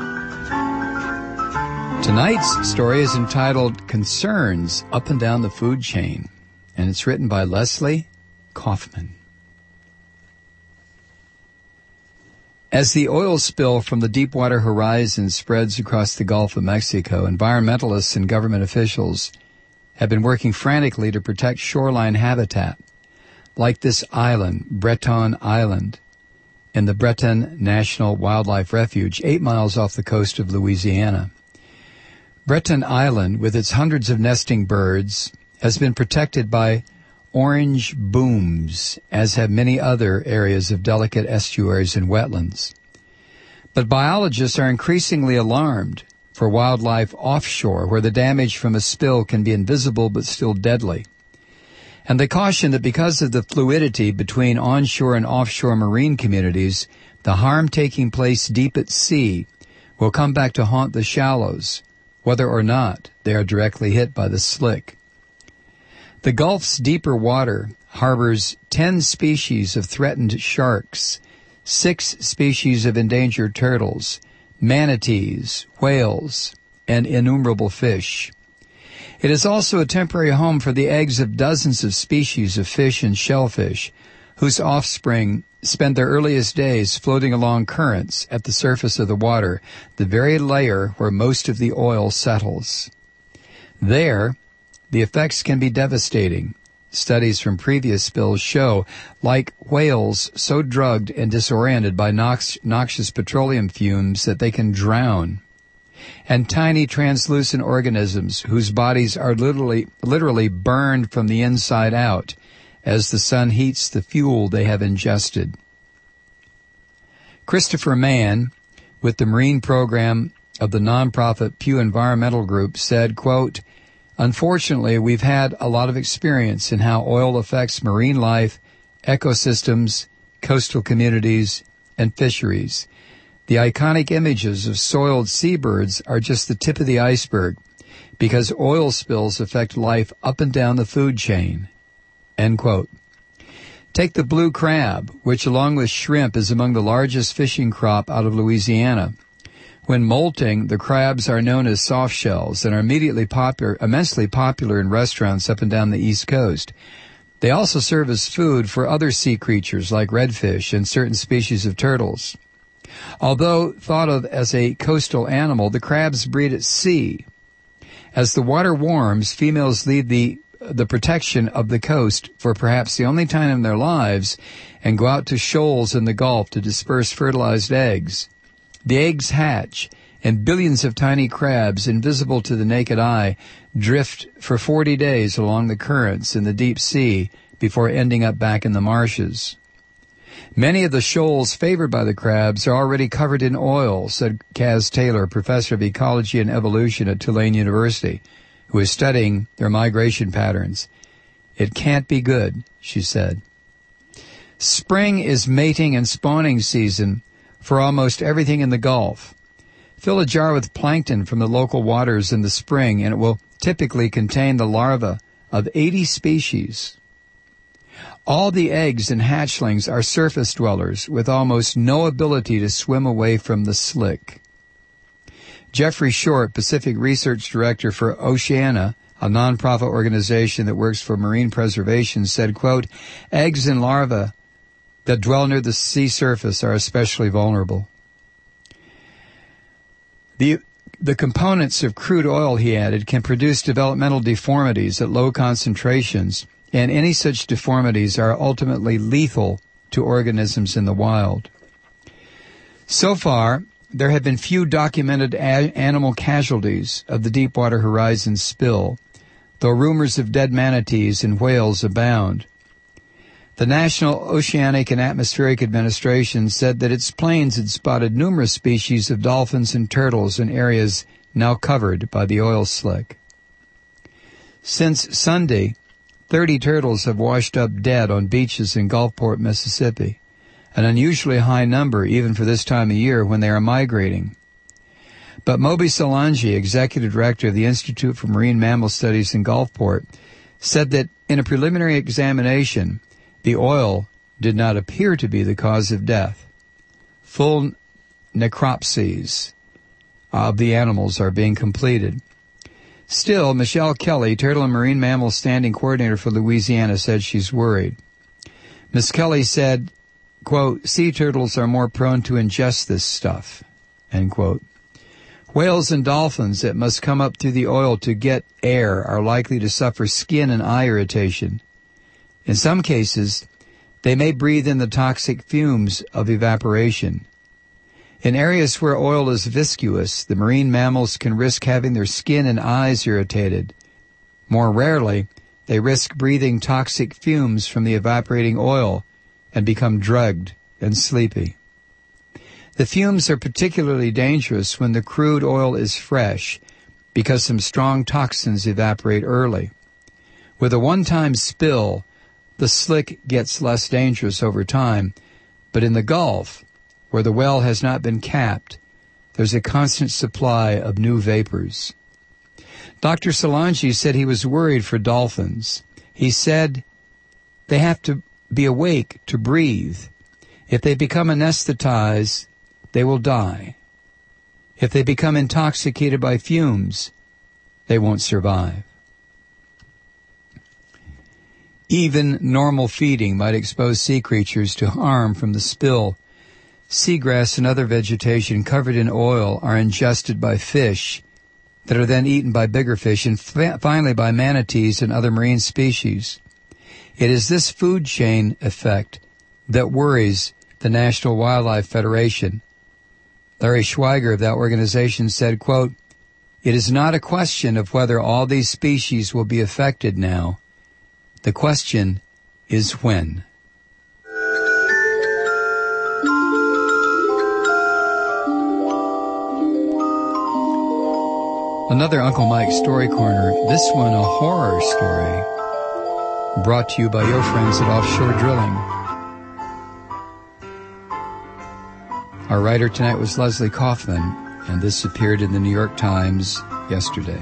Tonight's story is entitled Concerns Up and Down the Food Chain, and it's written by Leslie Kaufman. As the oil spill from the Deepwater Horizon spreads across the Gulf of Mexico, environmentalists and government officials have been working frantically to protect shoreline habitat, like this island, Breton Island, in the Breton National Wildlife Refuge, eight miles off the coast of Louisiana. Breton Island, with its hundreds of nesting birds, has been protected by orange booms, as have many other areas of delicate estuaries and wetlands. But biologists are increasingly alarmed for wildlife offshore, where the damage from a spill can be invisible but still deadly. And they caution that because of the fluidity between onshore and offshore marine communities, the harm taking place deep at sea will come back to haunt the shallows, whether or not they are directly hit by the slick. The Gulf's deeper water harbors ten species of threatened sharks, six species of endangered turtles, manatees, whales, and innumerable fish. It is also a temporary home for the eggs of dozens of species of fish and shellfish, whose offspring spend their earliest days floating along currents at the surface of the water, the very layer where most of the oil settles. There, the effects can be devastating. Studies from previous spills show, like whales so drugged and disoriented by nox- noxious petroleum fumes that they can drown, and tiny translucent organisms whose bodies are literally, literally burned from the inside out as the sun heats the fuel they have ingested. Christopher Mann, with the marine program of the nonprofit Pew Environmental Group, said, quote, "Unfortunately, we've had a lot of experience in how oil affects marine life, ecosystems, coastal communities, and fisheries. The iconic images of soiled seabirds are just the tip of the iceberg, because oil spills affect life up and down the food chain." End quote. Take the blue crab, which along with shrimp is among the largest fishing crop out of Louisiana. When molting, the crabs are known as soft shells and are immediately popular, immensely popular in restaurants up and down the East Coast. They also serve as food for other sea creatures like redfish and certain species of turtles. Although thought of as a coastal animal, the crabs breed at sea. As the water warms, females leave the the protection of the coast for perhaps the only time in their lives and go out to shoals in the Gulf to disperse fertilized eggs. The eggs hatch, and billions of tiny crabs, invisible to the naked eye, drift for forty days along the currents in the deep sea before ending up back in the marshes. Many of the shoals favored by the crabs are already covered in oil, said Kaz Taylor, professor of ecology and evolution at Tulane University, who is studying their migration patterns. "It can't be good," she said. Spring is mating and spawning season for almost everything in the Gulf. Fill a jar with plankton from the local waters in the spring, and it will typically contain the larvae of eighty species. All the eggs and hatchlings are surface dwellers with almost no ability to swim away from the slick. Jeffrey Short, Pacific Research Director for Oceana, a nonprofit organization that works for marine preservation, said, quote, "Eggs and larvae that dwell near the sea surface are especially vulnerable." The the components of crude oil, he added, can produce developmental deformities at low concentrations, and any such deformities are ultimately lethal to organisms in the wild. So far, there have been few documented a- animal casualties of the Deepwater Horizon spill, though rumors of dead manatees and whales abound. The National Oceanic and Atmospheric Administration said that its planes had spotted numerous species of dolphins and turtles in areas now covered by the oil slick. Since Sunday, thirty turtles have washed up dead on beaches in Gulfport, Mississippi, an unusually high number even for this time of year when they are migrating. But Moby Solangi, executive director of the Institute for Marine Mammal Studies in Gulfport, said that in a preliminary examination, the oil did not appear to be the cause of death. Full necropsies of the animals are being completed. Still, Michelle Kelly, Turtle and Marine Mammal Standing Coordinator for Louisiana, said she's worried. Miz Kelly said, quote, sea turtles are more prone to ingest this stuff, end quote. Whales and dolphins that must come up through the oil to get air are likely to suffer skin and eye irritation. In some cases, they may breathe in the toxic fumes of evaporation. In areas where oil is viscous, the marine mammals can risk having their skin and eyes irritated. More rarely, they risk breathing toxic fumes from the evaporating oil and become drugged and sleepy. The fumes are particularly dangerous when the crude oil is fresh because some strong toxins evaporate early. With a one-time spill, the slick gets less dangerous over time, but in the Gulf, where the well has not been capped, there's a constant supply of new vapors. Doctor Solangi said he was worried for dolphins. He said they have to be awake to breathe. If they become anesthetized, they will die. If they become intoxicated by fumes, they won't survive. Even normal feeding might expose sea creatures to harm from the spill. Seagrass and other vegetation covered in oil are ingested by fish that are then eaten by bigger fish and fa- finally by manatees and other marine species. It is this food chain effect that worries the National Wildlife Federation. Larry Schweiger of that organization said, quote, it is not a question of whether all these species will be affected now. The question is when. Another Uncle Mike Story Corner, this one a horror story, brought to you by your friends at Offshore Drilling. Our writer tonight was Leslie Kaufman, and this appeared in the New York Times yesterday.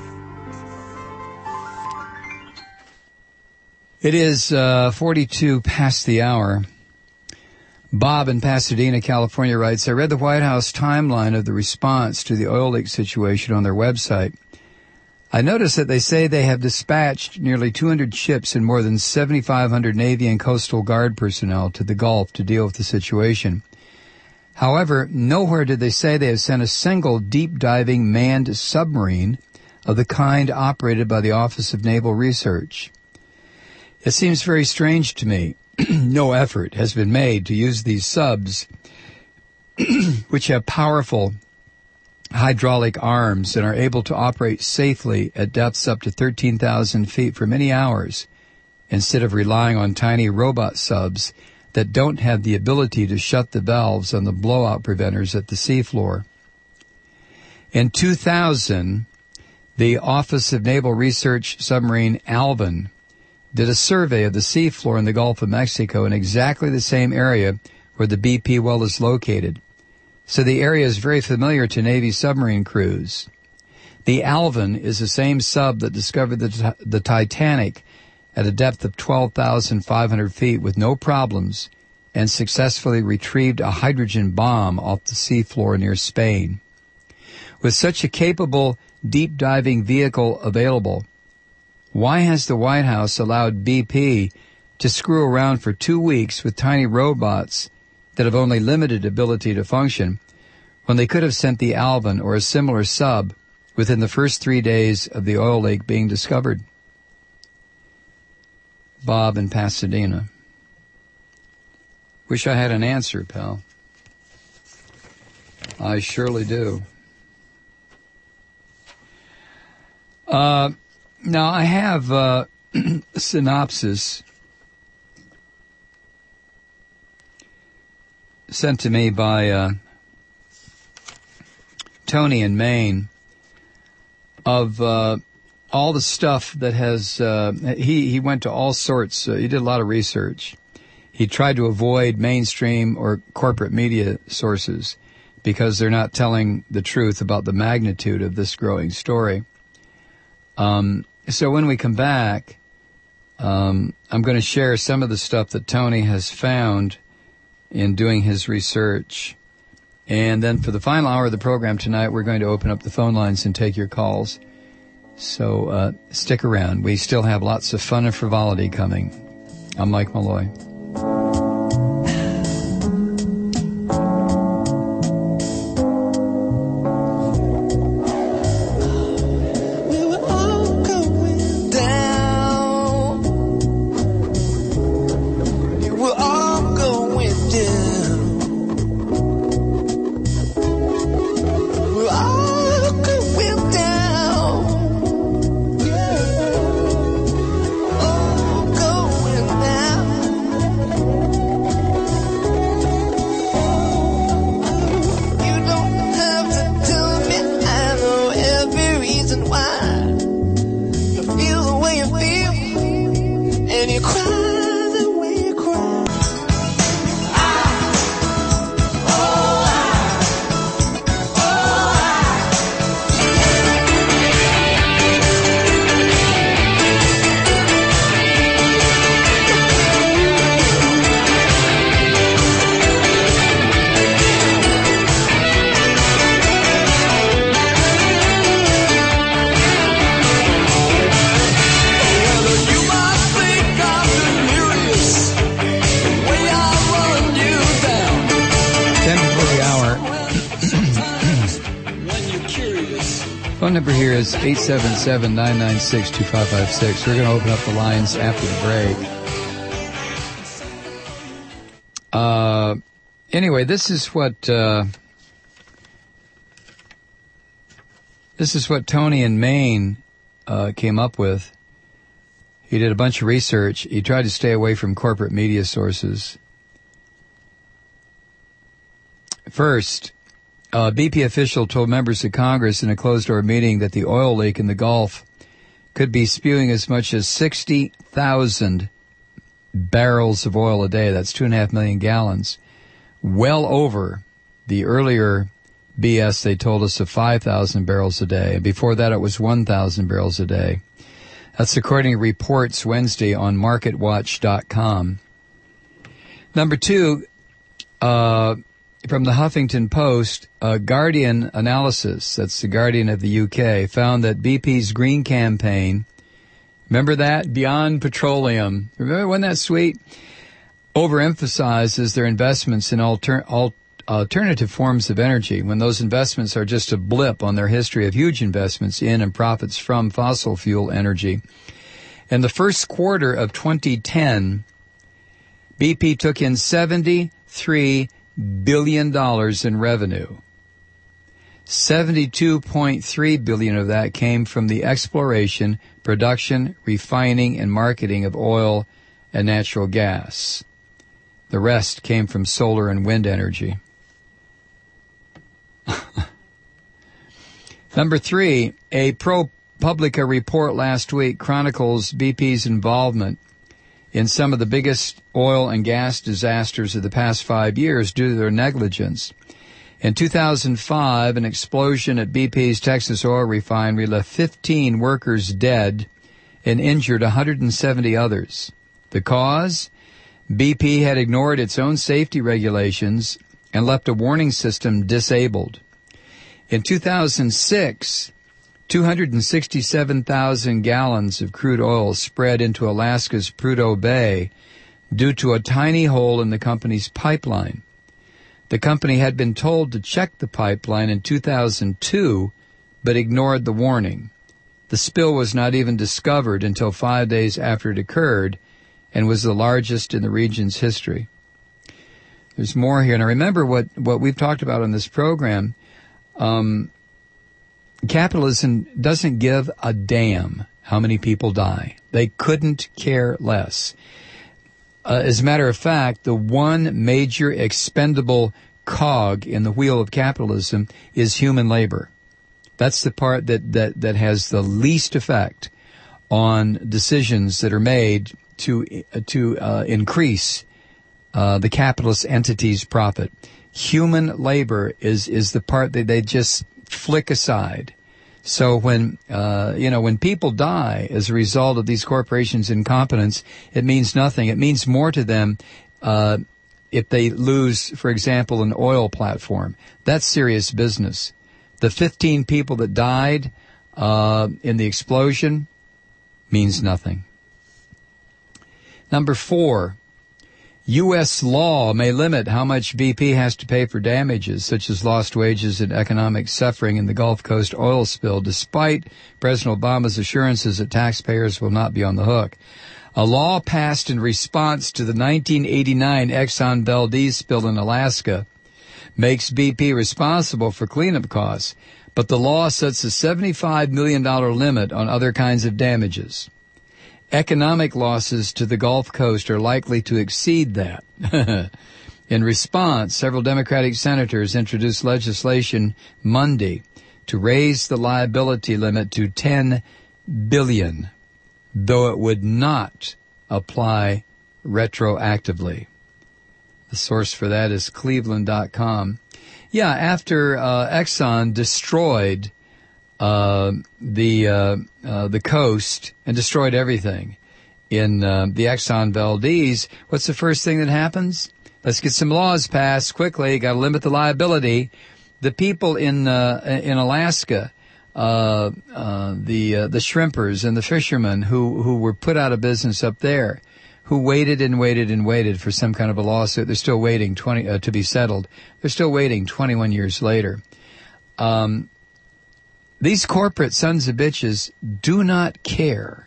It is uh, forty-two past the hour. Bob in Pasadena, California writes, I read the White House timeline of the response to the oil leak situation on their website. I noticed that they say they have dispatched nearly two hundred ships and more than seventy-five hundred Navy and Coastal Guard personnel to the Gulf to deal with the situation. However, nowhere did they say they have sent a single deep-diving manned submarine of the kind operated by the Office of Naval Research. It seems very strange to me. No effort has been made to use these subs, which have powerful hydraulic arms and are able to operate safely at depths up to thirteen thousand feet for many hours, instead of relying on tiny robot subs that don't have the ability to shut the valves on the blowout preventers at the seafloor. In two thousand, the Office of Naval Research submarine Alvin did a survey of the seafloor in the Gulf of Mexico in exactly the same area where the B P well is located. So the area is very familiar to Navy submarine crews. The Alvin is the same sub that discovered the, the Titanic at a depth of twelve thousand five hundred feet with no problems and successfully retrieved a hydrogen bomb off the seafloor near Spain. With such a capable deep-diving vehicle available, why has the White House allowed B P to screw around for two weeks with tiny robots that have only limited ability to function when they could have sent the Alvin or a similar sub within the first three days of the oil leak being discovered? Bob in Pasadena. Wish I had an answer, pal. I surely do. Uh, now, I have uh, a synopsis sent to me by uh, Tony in Maine. of uh, all the stuff that has, uh, he, he went to all sorts, uh, he did a lot of research. He tried to avoid mainstream or corporate media sources because they're not telling the truth about the magnitude of this growing story. Um, so when we come back, um, I'm going to share some of the stuff that Tony has found in doing his research. And then for the final hour of the program tonight, we're going to open up the phone lines and take your calls. So uh, stick around. We still have lots of fun and frivolity coming. I'm Mike Malloy. Phone number here is eight seven seven, nine nine six, two five five six. We're going to open up the lines after the break. Uh, anyway, this is what uh, this is what Tony in Maine uh, came up with. He did a bunch of research. He tried to stay away from corporate media sources. First, a B P official told members of Congress in a closed-door meeting that the oil leak in the Gulf could be spewing as much as sixty thousand barrels of oil a day. That's two and a half million gallons, well over the earlier B S they told us of five thousand barrels a day. And before that, it was one thousand barrels a day. That's according to reports Wednesday on market watch dot com. Number two, uh, from the Huffington Post, a Guardian analysis, that's the Guardian of the U K, found that B P's green campaign, remember that? Beyond Petroleum. Remember, wasn't that sweet? Overemphasizes their investments in alter, al, alternative forms of energy when those investments are just a blip on their history of huge investments in and profits from fossil fuel energy. In the first quarter of twenty ten, B P took in seventy-three billion dollars in revenue. seventy-two point three billion dollars of that came from the exploration, production, refining, and marketing of oil and natural gas. The rest came from solar and wind energy. Number three, a ProPublica report last week chronicles B P's involvement in some of the biggest oil and gas disasters of the past five years due to their negligence. In two thousand five, an explosion at B P's Texas oil refinery left fifteen workers dead and injured one hundred seventy others. The cause? B P had ignored its own safety regulations and left a warning system disabled. In two thousand six, two hundred sixty-seven thousand gallons of crude oil spread into Alaska's Prudhoe Bay due to a tiny hole in the company's pipeline. The company had been told to check the pipeline in two thousand two, but ignored the warning. The spill was not even discovered until five days after it occurred and was the largest in the region's history. There's more here. Now remember what, what we've talked about on this program. Um, Capitalism doesn't give a damn how many people die. They couldn't care less. Uh, as a matter of fact, the one major expendable cog in the wheel of capitalism is human labor. That's the part that, that, that has the least effect on decisions that are made to uh, to uh, increase uh, the capitalist entity's profit. Human labor is is the part that they just flick aside. So when uh, you know when people die as a result of these corporations' incompetence, it means nothing. It means more to them uh, if they lose, for example, an oil platform. That's serious business. The fifteen people that died uh, in the explosion means nothing. Number four, U S law may limit how much B P has to pay for damages, such as lost wages and economic suffering in the Gulf Coast oil spill, despite President Obama's assurances that taxpayers will not be on the hook. A law passed in response to the nineteen eighty-nine Exxon Valdez spill in Alaska makes B P responsible for cleanup costs, but the law sets a seventy-five million dollars limit on other kinds of damages. Economic losses to the Gulf Coast are likely to exceed that. In response, several Democratic senators introduced legislation Monday to raise the liability limit to ten billion dollars, though it would not apply retroactively. The source for that is cleveland dot com. Yeah, after uh, Exxon destroyed uh, the uh, uh, the coast and destroyed everything in uh, the Exxon Valdez, what's the first thing that happens? Let's get some laws passed quickly. Got to limit the liability. The people in uh, in Alaska, uh, uh, the uh, the shrimpers and the fishermen who who were put out of business up there, who waited and waited and waited for some kind of a lawsuit. They're still waiting twenty uh, to be settled. They're still waiting twenty-one years later. Um, these corporate sons of bitches do not care.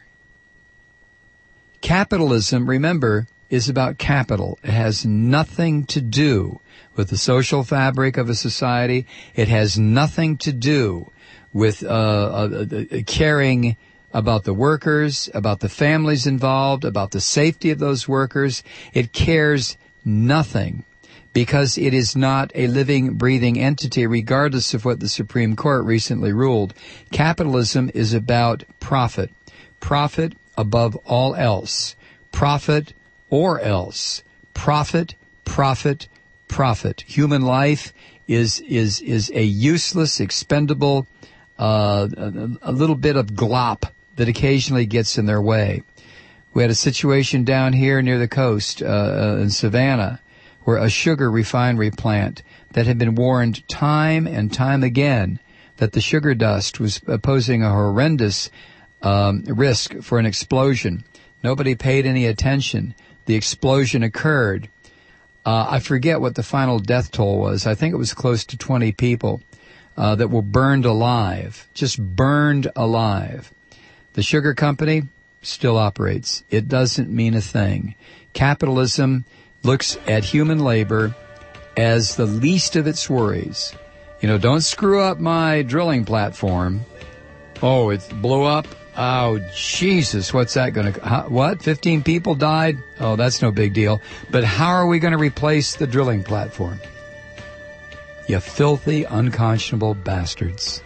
Capitalism, remember, is about capital. It has nothing to do with the social fabric of a society. It has nothing to do with uh, uh, uh, caring about the workers, about the families involved, about the safety of those workers. It cares nothing because it is not a living, breathing entity, regardless of what the Supreme Court recently ruled. Capitalism is about profit. Profit above all else. Profit or else. Profit, profit, profit. Human life is is is a useless, expendable, uh, a, a little bit of glop that occasionally gets in their way. We had a situation down here near the coast uh, in Savannah where a sugar refinery plant that had been warned time and time again that the sugar dust was posing a horrendous um, risk for an explosion. Nobody paid any attention. The explosion occurred. Uh, I forget what the final death toll was. I think it was close to twenty people uh, that were burned alive, just burned alive. The sugar company still operates. It doesn't mean a thing. Capitalism looks at human labor as the least of its worries. You know, don't screw up my drilling platform. Oh, it blew up? Oh, Jesus, what's that going to... What? fifteen people died? Oh, that's no big deal. But how are we going to replace the drilling platform? You filthy, unconscionable bastards.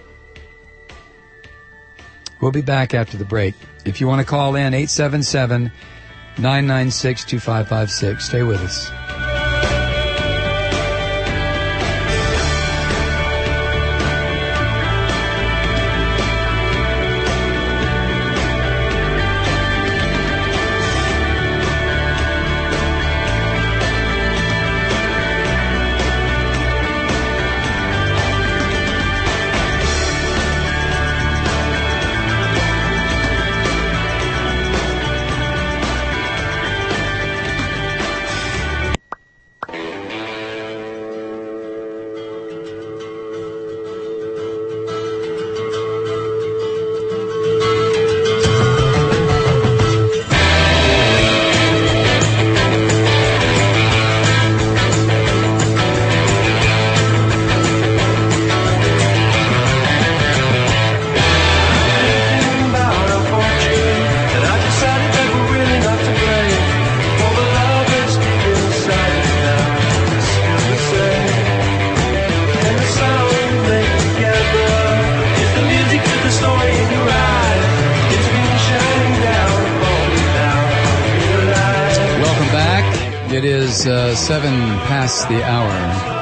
We'll be back after the break. If you want to call in, eight seven seven, nine nine six, two five five six. Stay with us. It is uh, seven past the hour.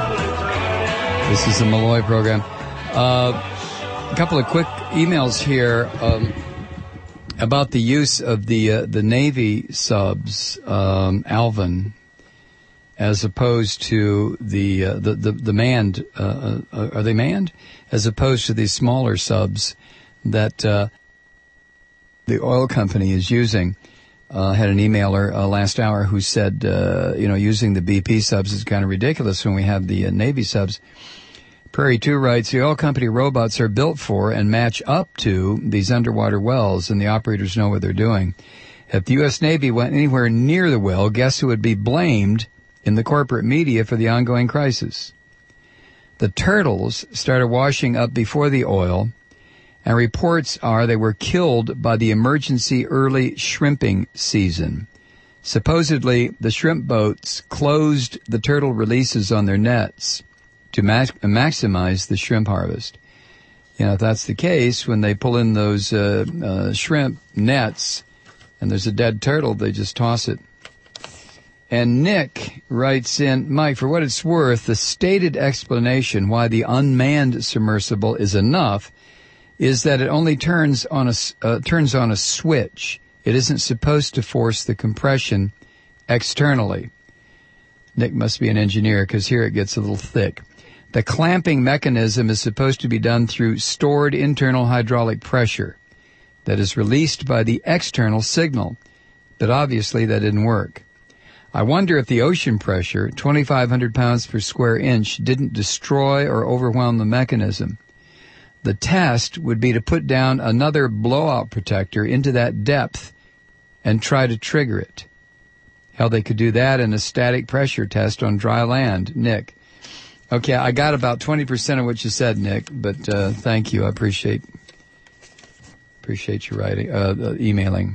This is the Malloy program. Uh, a couple of quick emails here um, about the use of the uh, the Navy subs, um, Alvin, as opposed to the uh, the, the the manned. Uh, uh, are they manned? As opposed to these smaller subs that uh, the oil company is using. Uh, had an emailer uh, last hour who said, uh, you know, using the B P subs is kind of ridiculous when we have the uh, Navy subs. Prairie two writes, the oil company robots are built for and match up to these underwater wells, and the operators know what they're doing. If the U S Navy went anywhere near the well, guess who would be blamed in the corporate media for the ongoing crisis? The turtles started washing up before the oil, and reports are they were killed by the emergency early shrimping season. Supposedly, the shrimp boats closed the turtle releases on their nets to ma- maximize the shrimp harvest. You know, if that's the case, when they pull in those uh, uh, shrimp nets and there's a dead turtle, they just toss it. And Nick writes in, Mike, for what it's worth, the stated explanation why the unmanned submersible is enough is that it only turns on a, uh, turns on a switch. It isn't supposed to force the compression externally. Nick must be an engineer because here it gets a little thick. The clamping mechanism is supposed to be done through stored internal hydraulic pressure that is released by the external signal, but obviously that didn't work. I wonder if the ocean pressure, twenty-five hundred pounds per square inch, didn't destroy or overwhelm the mechanism. The test would be to put down another blowout protector into that depth and try to trigger it. Hell, they could do that in a static pressure test on dry land, Nick. Okay, I got about twenty percent of what you said, Nick, but uh, thank you. I appreciate appreciate you writing, uh, uh, emailing.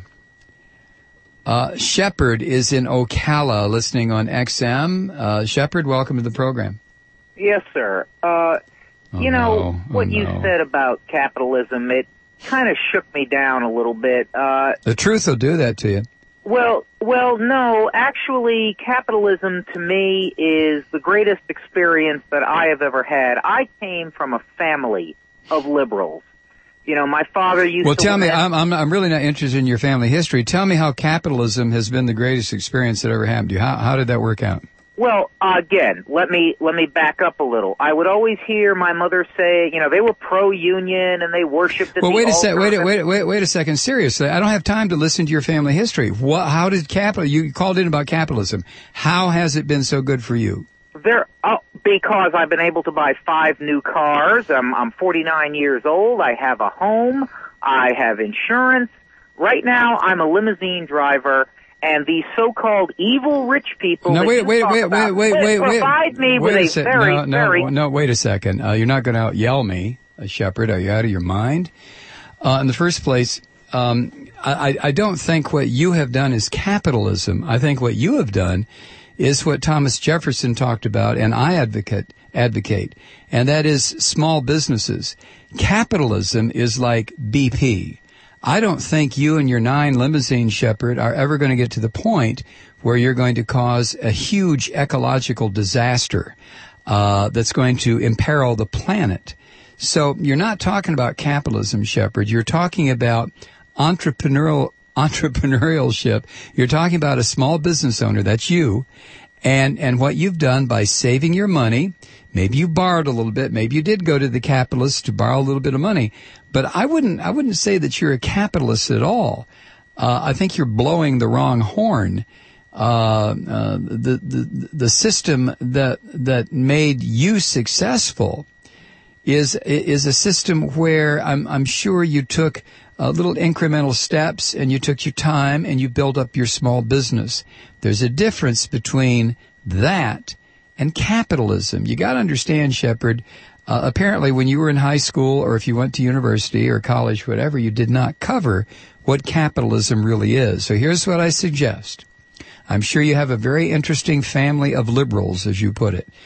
Uh, Shepard is in Ocala listening on X M. Uh, Shepard, welcome to the program. Yes, sir. Uh, Oh, you know, no. what oh, you no. said about capitalism, it kind of shook me down a little bit. Uh, The truth will do that to you. well, well, no, actually, capitalism to me is the greatest experience that I have ever had. I came from a family of liberals. You know, my father used Well, to... tell me, win- I'm, I'm, I'm really not interested in your family history. Tell me how capitalism has been the greatest experience that ever happened to you. How, how did that work out? Well, uh, again, let me let me back up a little. I would always hear my mother say, you know, they were pro-union and they worshipped at Well, the wait a sec. Wait, altar. wait, wait, wait a second. Seriously, I don't have time to listen to your family history. What? How did capital? You called in about capitalism. How has it been so good for you? There, oh, because I've been able to buy five new cars. I'm, I'm forty-nine years old. I have a home. I have insurance. Right now, I'm a limousine driver. And these so-called evil rich people. No, that wait, you wait, talk wait, about wait, wait, wait, provide me wait with a a sec. very, no, no, very. no. Wait a second. Uh, you're not going to out yell me, uh, Shepard. Are you out of your mind? Uh, in the first place, um, I, I don't think what you have done is capitalism. I think what you have done is what Thomas Jefferson talked about, and I advocate advocate, and that is small businesses. Capitalism is like B P. I don't think you and your nine limousine, Shepard, are ever going to get to the point where you're going to cause a huge ecological disaster uh, that's going to imperil the planet. So you're not talking about capitalism, Shepard. You're talking about entrepreneurial entrepreneurship. You're talking about a small business owner. That's you. And and what you've done by saving your money, maybe you borrowed a little bit, maybe you did go to the capitalist to borrow a little bit of money, but I wouldn't I wouldn't say that you're a capitalist at all. Uh, I think you're blowing the wrong horn. Uh, uh, the the the system that that made you successful is is a system where I'm I'm sure you took uh, little incremental steps and you took your time and you built up your small business. There's a difference between that and capitalism. You got to understand, Shepard. Uh, apparently, when you were in high school or if you went to university or college, whatever, you did not cover what capitalism really is. So here's what I suggest. I'm sure you have a very interesting family of liberals, as you put it.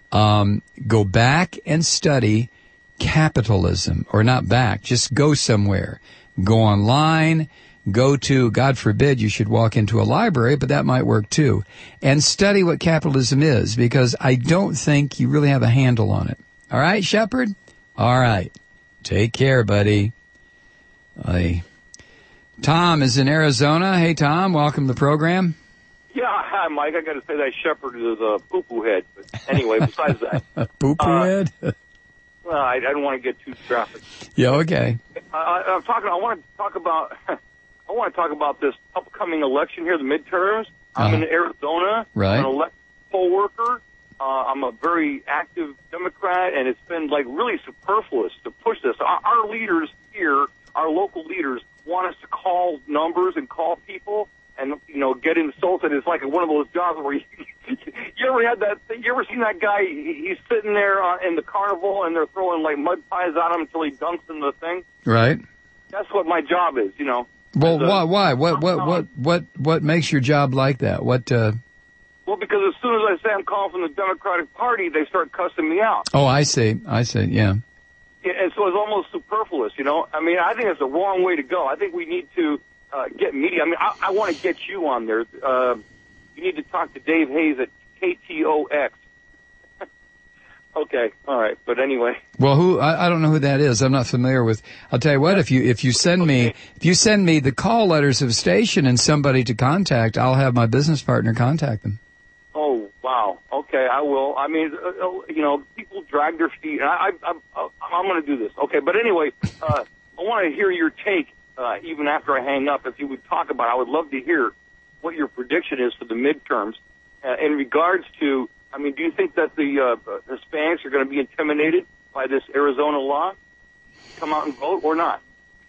Um, go back and study capitalism, or not back, just go somewhere. Go online, go to, God forbid, you should walk into a library, but that might work too. And study what capitalism is, because I don't think you really have a handle on it. All right, Shepard? All right. Take care, buddy. I... Tom is in Arizona. Hey, Tom, welcome to the program. Yeah, hi, Mike. I got to say that Shepard is a poo-poo head. But anyway, besides that. Poo-poo uh, head? Well, I, I don't want to get too graphic. Yeah, okay. I, I'm talking. I want to talk about. I want to talk about this upcoming election here, the midterms. I'm Uh-huh. in Arizona. Right. I'm an elected poll worker. Uh, I'm a very active Democrat, and it's been like really superfluous to push this. Our, our leaders here, our local leaders, want us to call numbers and call people and, you know, get insulted. It's like one of those jobs where you, you ever had that thing, you ever seen that guy, he, he's sitting there uh, in the carnival and they're throwing like mud pies at him until he dunks in the thing? Right. That's what my job is, you know. Well, As a- why, why? What, what, what, what, what makes your job like that? What, uh... Well, because as soon as I say I'm calling from the Democratic Party, they start cussing me out. Oh, I see. I see. Yeah. Yeah, and so it's almost superfluous, you know. I mean, I think it's the wrong way to go. I think we need to uh, get media. I mean, I, I want to get you on there. Uh, you need to talk to Dave Hayes at K T O X. Okay, all right. But anyway. Well, who? I, I don't know who that is. I'm not familiar with. I'll tell you what. If you if you send me Okay. if you send me the call letters of a station and somebody to contact, I'll have my business partner contact them. Oh, wow. Okay, I will. I mean, uh, uh, you know, people drag their feet. I, I, I, I'm going to do this. Okay, but anyway, uh, I want to hear your take, uh, even after I hang up. If you would talk about it, I would love to hear what your prediction is for the midterms uh, in regards to, I mean, do you think that the uh, Hispanics are going to be intimidated by this Arizona law? Come out and vote or not?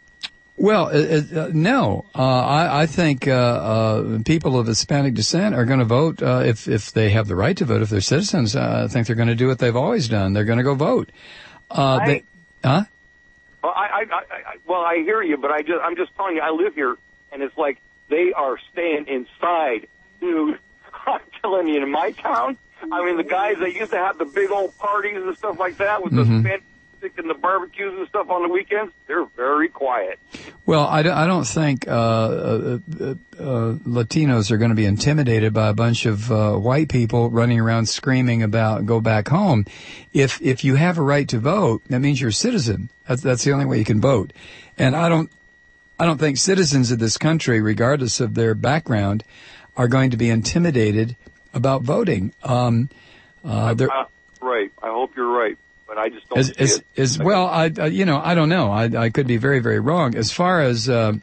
Well, uh, uh, no. Uh, I, I think uh, uh, people of Hispanic descent are going to vote uh, if if they have the right to vote. If they're citizens, uh, I think they're going to do what they've always done. They're going to go vote. Uh, I- they, huh? Well, I, I, I, I, well, I hear you, but I just, I'm just telling you, I live here, and it's like they are staying inside, dude. I'm telling you, in my town, I mean, the guys that used to have the big old parties and stuff like that with Mhm. the fantastic and the barbecues and stuff on the weekends, they're very quiet. Well, I don't, I don't think uh, uh, uh, uh, Latinos are going to be intimidated by a bunch of uh, white people running around screaming about go back home. If if you have a right to vote, that means you're a citizen. That's that's the only way you can vote. And I don't I don't think citizens of this country, regardless of their background, are going to be intimidated about voting. Um, uh, they're- Uh, right. I hope you're right, but I just don't As, see as, it. as well, I, I, you know, I don't know. I, I could be very, very wrong. As far as, uh,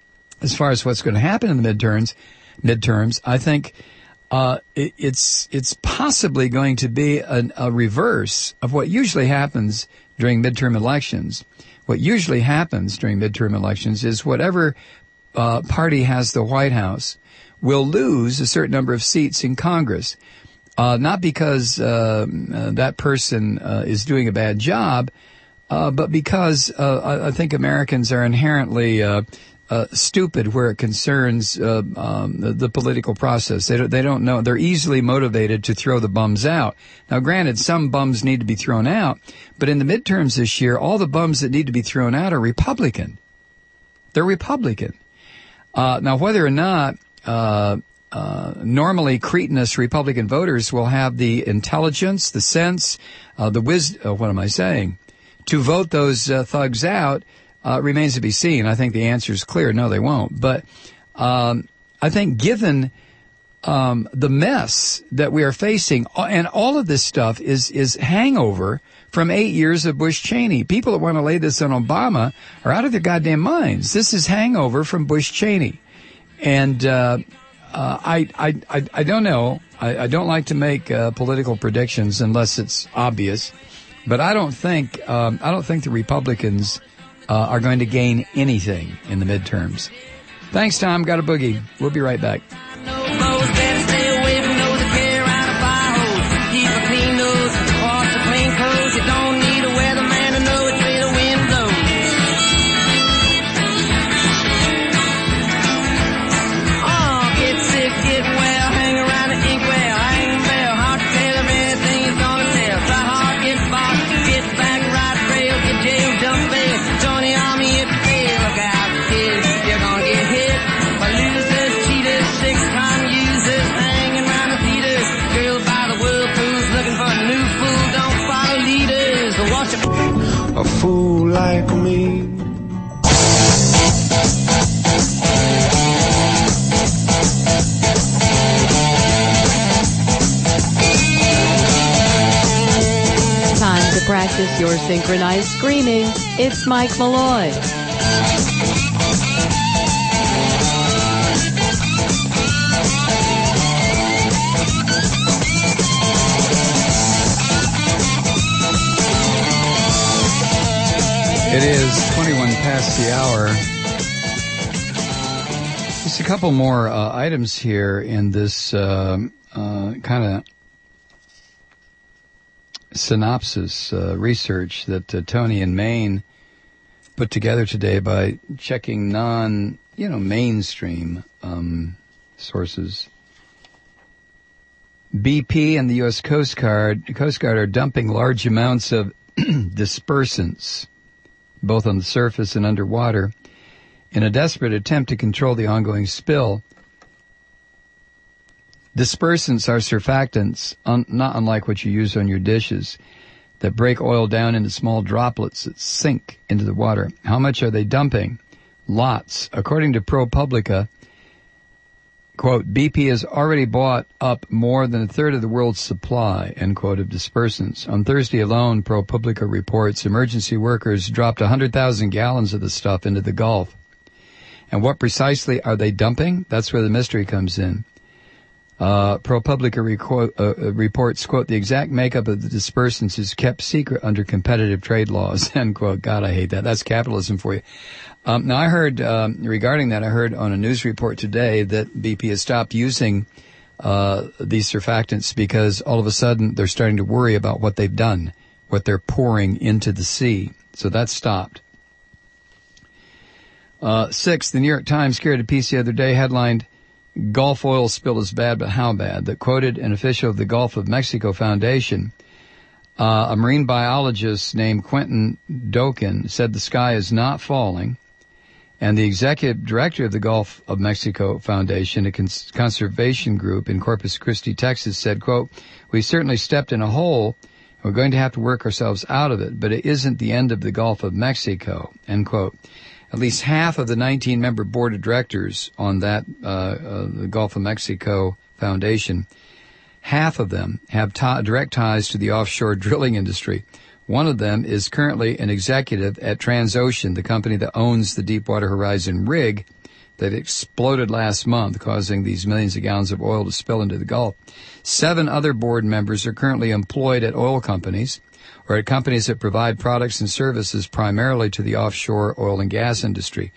as far as what's going to happen in the midterms, midterms, I think, uh, it, it's, it's possibly going to be an, a reverse of what usually happens during midterm elections. What usually happens during midterm elections is whatever, uh, party has the White House will lose a certain number of seats in Congress. Uh, not because uh, uh, that person uh, is doing a bad job, uh, but because uh, I, I think Americans are inherently uh, uh, stupid where it concerns uh, um, the, the political process. They don't, they don't know. They're easily motivated to throw the bums out. Now, granted, some bums need to be thrown out, but in the midterms this year, all the bums that need to be thrown out are Republican. They're Republican. Uh, now, whether or not uh, Uh, normally cretinous Republican voters will have the intelligence, the sense, uh, the wisdom, uh, what am I saying, to vote those uh, thugs out, uh, remains to be seen. I think the answer is clear. No, they won't. But um, I think given um, the mess that we are facing, and all of this stuff is, is hangover from eight years of Bush Cheney. People that want to lay this on Obama are out of their goddamn minds. This is hangover from Bush Cheney. And uh Uh, I, I, I, I don't know. I, I don't like to make uh, political predictions unless it's obvious, but I don't think um, I don't think the Republicans uh, are going to gain anything in the midterms. Thanks, Tom. Got a boogie. We'll be right back. You're gonna get hit Practice your synchronized screaming. It's Mike Malloy. It is twenty-one past the hour. Just a couple more uh, items here in this uh, uh, kind of synopsis uh, research that uh, Tony in Maine put together today by checking non, you know, mainstream um, sources. B P and the U S Coast Guard, Coast Guard are dumping large amounts of dispersants, both on the surface and underwater, in a desperate attempt to control the ongoing spill. Dispersants are surfactants, un- not unlike what you use on your dishes, that break oil down into small droplets that sink into the water. How much are they dumping? Lots. According to ProPublica, quote, B P has already bought up more than a third of the world's supply, end quote, of dispersants. On Thursday alone, ProPublica reports emergency workers dropped one hundred thousand gallons of the stuff into the Gulf. And what precisely are they dumping? That's where the mystery comes in. Uh, ProPublica reco- uh, reports, quote, the exact makeup of the dispersants is kept secret under competitive trade laws, end quote. God, I hate that. That's capitalism for you. Um, now, I heard, um, regarding that, I heard on a news report today that B P has stopped using uh, these surfactants because all of a sudden they're starting to worry about what they've done, what they're pouring into the sea. So that's stopped. Uh, six, the New York Times carried a piece the other day headlined, Gulf oil spill is bad, but how bad? That quoted an official of the Gulf of Mexico Foundation. Uh, a marine biologist named Quentin Doken said the sky is not falling. And the executive director of the Gulf of Mexico Foundation, a cons- conservation group in Corpus Christi, Texas, said, quote, we certainly stepped in a hole. We're going to have to work ourselves out of it, but it isn't the end of the Gulf of Mexico, end quote. At least half of the nineteen-member board of directors on that, uh, uh, the Gulf of Mexico Foundation, half of them have t- direct ties to the offshore drilling industry. One of them is currently an executive at Transocean, the company that owns the Deepwater Horizon rig that exploded last month, causing these millions of gallons of oil to spill into the Gulf. Seven other board members are currently employed at oil companies or at companies that provide products and services primarily to the offshore oil and gas industry.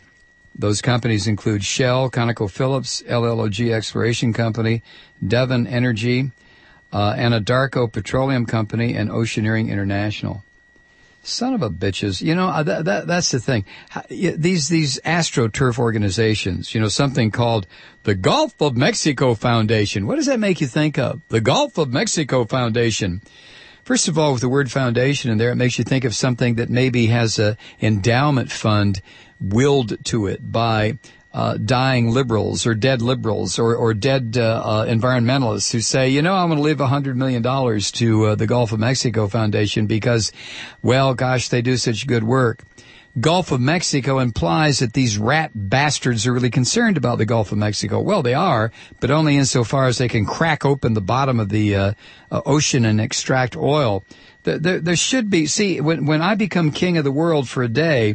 Those companies include Shell, ConocoPhillips, L L O G Exploration Company, Devon Energy, uh, Anadarko Petroleum Company, and Oceaneering International. Son of a bitches. You know, that, that, that's the thing. These, these AstroTurf organizations, you know, something called the Gulf of Mexico Foundation. What does that make you think of? The Gulf of Mexico Foundation. First of all, with the word foundation in there, it makes you think of something that maybe has a endowment fund willed to it by uh, dying liberals or dead liberals or, or dead uh, uh, environmentalists who say, you know, I'm going to leave one hundred million dollars to uh, the Gulf of Mexico Foundation because, well, gosh, they do such good work. Gulf of Mexico implies that these rat bastards are really concerned about the Gulf of Mexico. Well, they are, but only insofar as they can crack open the bottom of the uh, uh, ocean and extract oil. There, there, there should be, see, when, when I become king of the world for a day,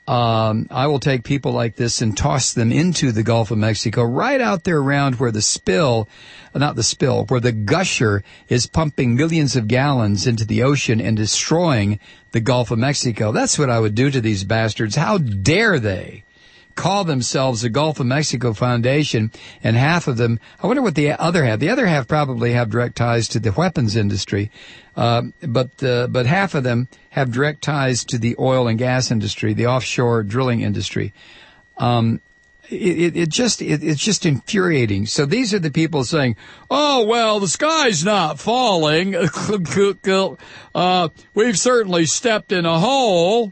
um, I will take people like this and toss them into the Gulf of Mexico, right out there around where the spill, not the spill, where the gusher is pumping millions of gallons into the ocean and destroying the Gulf of Mexico. That's what I would do to these bastards. How dare they call themselves the Gulf of Mexico Foundation, and half of them, I wonder what the other half, the other half probably have direct ties to the weapons industry, uh, but uh, but half of them have direct ties to the oil and gas industry, the offshore drilling industry. Um, It, it, it just, it, it's just infuriating. So these are the people saying, oh, well, the sky's not falling. uh, we've certainly stepped in a hole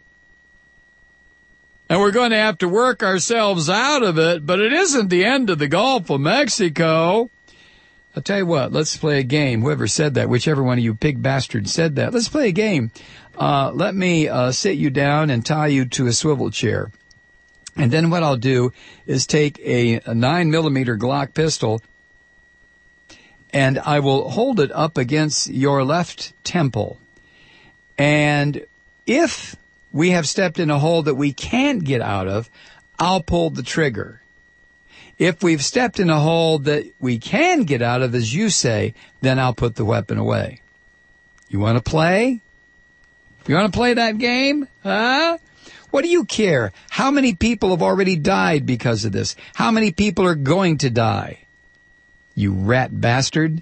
and we're going to have to work ourselves out of it, but it isn't the end of the Gulf of Mexico. I'll tell you what, let's play a game. Whoever said that, whichever one of you pig bastards said that, let's play a game. Uh, let me, uh, sit you down and tie you to a swivel chair. And then what I'll do is take a, a nine millimeter Glock pistol and I will hold it up against your left temple. And if we have stepped in a hole that we can't get out of, I'll pull the trigger. If we've stepped in a hole that we can get out of, as you say, then I'll put the weapon away. You want to play? You want to play that game? Huh? What do you care? How many people have already died because of this? How many people are going to die? You rat bastard.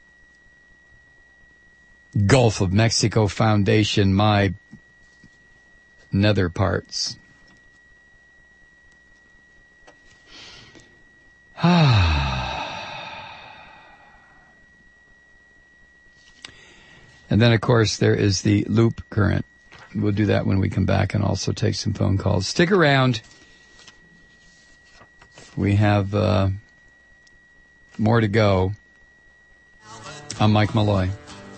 Gulf of Mexico Foundation, my nether parts. And then, of course, there is the loop current. We'll do that when we come back and also take some phone calls. Stick around. We have uh, more to go. I'm Mike Malloy.